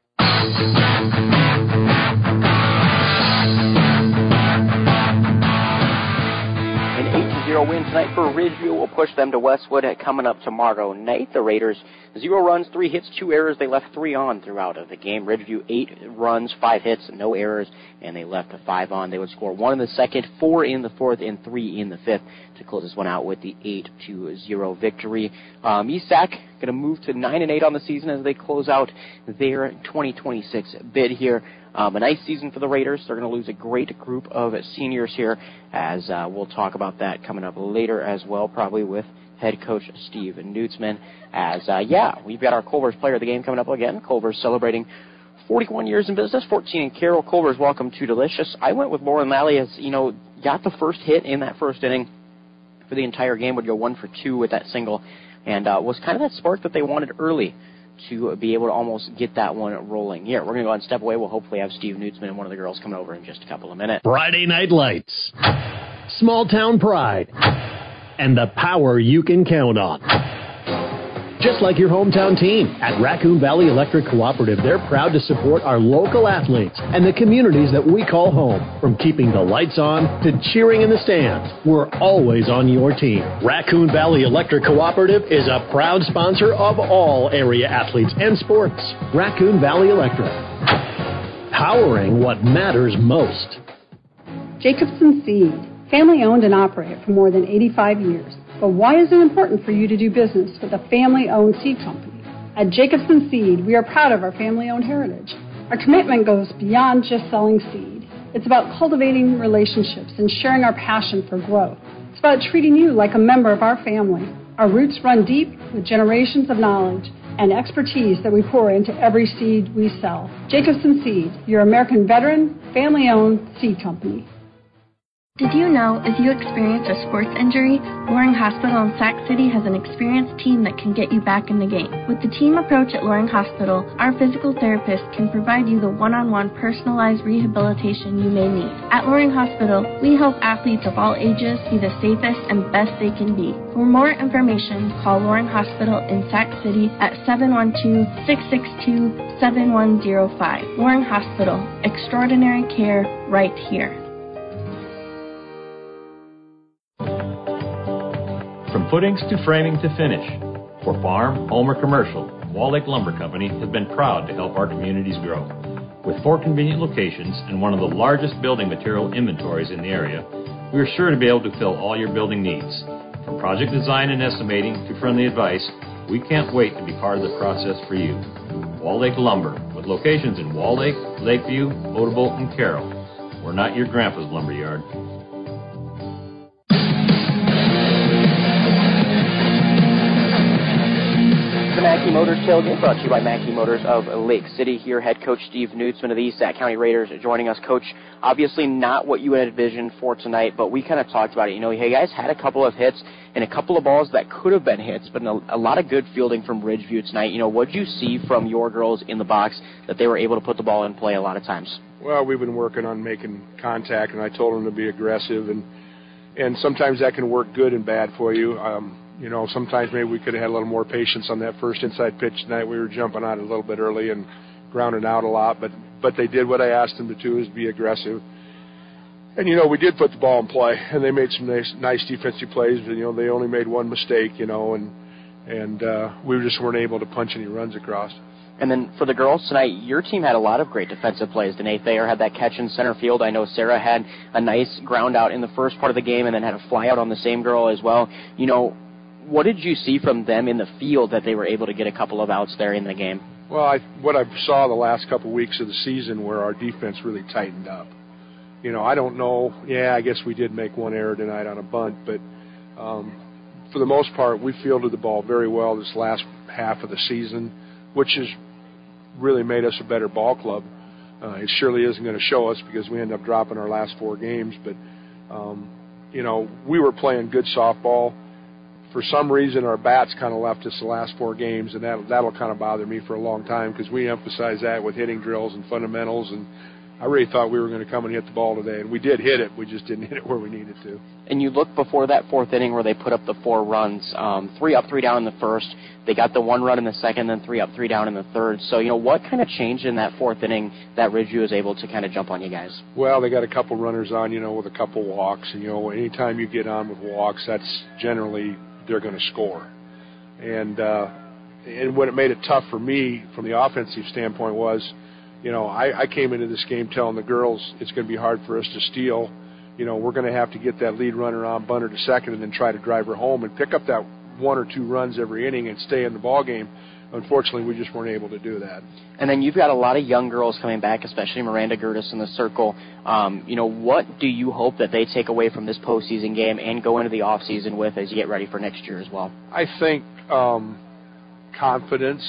An eight to zero win tonight for Ridgeview will push them to Westwood coming up tomorrow night. The Raiders, zero runs, three hits, two errors. They left three on throughout of the game. Ridgeview, eight runs, five hits, no errors, and they left a five on. They would score one in the second, four in the fourth, and three in the fifth to close this one out with the eight to zero victory. Um, E S A C going to move to nine and eight on the season as they close out their twenty twenty-six bid here. Um, a nice season for the Raiders. They're going to lose a great group of seniors here, as uh, we'll talk about that coming up later as well, probably with head coach Steve Nutzman. As, uh, yeah, we've got our Culver's player of the game coming up again. Culver's celebrating forty-one years in business, fourteen in Carroll. Culver's, welcome to Delicious. I went with Lauren Lally as, you know, got the first hit in that first inning. for the entire game, would go one for two with that single, and uh, was kind of that spark that they wanted early to be able to almost get that one rolling. Here, we're going to go ahead and step away. We'll hopefully have Steve Nutzman and one of the girls coming over in just a couple of minutes. Friday Night Lights, small town pride, and the power you can count on. Just like your hometown team, at Raccoon Valley Electric Cooperative, they're proud to support our local athletes and the communities that we call home. From keeping the lights on to cheering in the stands, we're always on your team. Raccoon Valley Electric Cooperative is a proud sponsor of all area athletes and sports. Raccoon Valley Electric, powering what matters most. Jacobson Seed, family owned and operated for more than eighty-five years. But why is it important for you to do business with a family-owned seed company? At Jacobson Seed, we are proud of our family-owned heritage. Our commitment goes beyond just selling seed. It's about cultivating relationships and sharing our passion for growth. It's about treating you like a member of our family. Our roots run deep with generations of knowledge and expertise that we pour into every seed we sell. Jacobson Seed, your American veteran, family-owned seed company. Did you know if you experience a sports injury, Loring Hospital in Sac City has an experienced team that can get you back in the game. With the team approach at Loring Hospital, our physical therapist can provide you the one-on-one personalized rehabilitation you may need. At Loring Hospital, we help athletes of all ages be the safest and best they can be. For more information, call Loring Hospital in Sac City at seven one two, six six two, seven one zero five. Loring Hospital, extraordinary care right here. From footings to framing to finish, for farm, home, or commercial, Wall Lake Lumber Company has been proud to help our communities grow. With four convenient locations and one of the largest building material inventories in the area, we are sure to be able to fill all your building needs. From project design and estimating to friendly advice, we can't wait to be part of the process for you. Wall Lake Lumber, with locations in Wall Lake, Lakeview, Odebolt, and Carroll. We're not your grandpa's lumberyard. The Mackey Motors Tailgate brought to you by Mackey Motors of Lake City. Here, head coach Steve Nutzman of the Sac County Raiders joining us. Coach, obviously not what you had envisioned for tonight, but we kind of talked about it. You know, you guys had a couple of hits and a couple of balls that could have been hits, but a, a lot of good fielding from Ridgeview tonight. You know, what did you see from your girls in the box that they were able to put the ball in play a lot of times? Well, we've been working on making contact, and I told them to be aggressive, and and sometimes that can work good and bad for you. Um, You know, sometimes maybe we could have had a little more patience on that first inside pitch tonight. We were jumping on it a little bit early and grounding out a lot, but but they did what I asked them to do, is be aggressive. And, you know, we did put the ball in play, and they made some nice, nice defensive plays, but, you know, they only made one mistake, you know, and, and uh, we just weren't able to punch any runs across. And then for the girls tonight, your team had a lot of great defensive plays. Danae Thayer had that catch in center field. I know Sarah had a nice ground out in the first part of the game and then had a fly out on the same girl as well. You know, what did you see from them in the field that they were able to get a couple of outs there in the game? Well, I, what I saw the last couple of weeks of the season where our defense really tightened up. You know, I don't know. Yeah, I guess we did make one error tonight on a bunt, but um, for the most part, we fielded the ball very well this last half of the season, which has really made us a better ball club. Uh, it surely isn't going to show us because we ended up dropping our last four games, but, um, you know, we were playing good softball. For some reason, our bats kind of left us the last four games, and that, that'll kind of bother me for a long time because we emphasize that with hitting drills and fundamentals, and I really thought we were going to come and hit the ball today, and we did hit it. We just didn't hit it where we needed to. And you look before that fourth inning where they put up the four runs, um, three up, three down in the first. They got the one run in the second, then three up, three down in the third. So, you know, what kind of changed in that fourth inning that Ridgeview was able to kind of jump on you guys? Well, they got a couple runners on, you know, with a couple walks. And, you know, anytime you get on with walks, that's generally they're going to score. And, uh, and what it made it tough for me from the offensive standpoint was, you know, I, I came into this game telling the girls it's going to be hard for us to steal. You know, we're going to have to get that lead runner on, bunt her to second, and then try to drive her home and pick up that one or two runs every inning and stay in the ball game. Unfortunately, we just weren't able to do that. And then you've got a lot of young girls coming back, especially Miranda Gertis in the circle. Um, you know, what do you hope that they take away from this postseason game and go into the offseason with as you get ready for next year as well? I think um, confidence.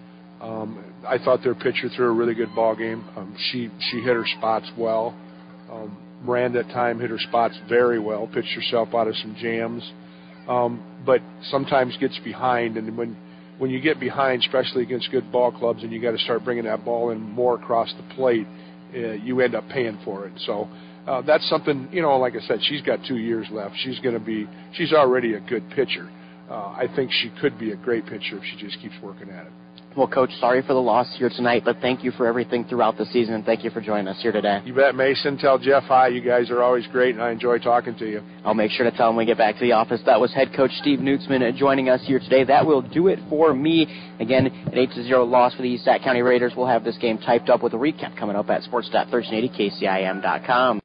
Um, I thought their pitcher threw a really good ball game. Um, she she hit her spots well. Um, Miranda at time hit her spots very well, pitched herself out of some jams. um, but sometimes gets behind. And when when you get behind, especially against good ball clubs, and you got to start bringing that ball in more across the plate, uh, you end up paying for it. So uh, that's something, you know, like I said, she's got two years left. She's going to be, she's already a good pitcher. Uh, I think she could be a great pitcher if she just keeps working at it. Well, Coach, sorry for the loss here tonight, but thank you for everything throughout the season, and thank you for joining us here today. You bet, Mason. Tell Jeff hi. You guys are always great, and I enjoy talking to you. I'll make sure to tell him when we get back to the office. That was head coach Steve Nutzman joining us here today. That will do it for me. Again, an eight to zero loss for the Sac County Raiders. We'll have this game typed up with a recap coming up at sports dot thirteen eighty K C I M dot com.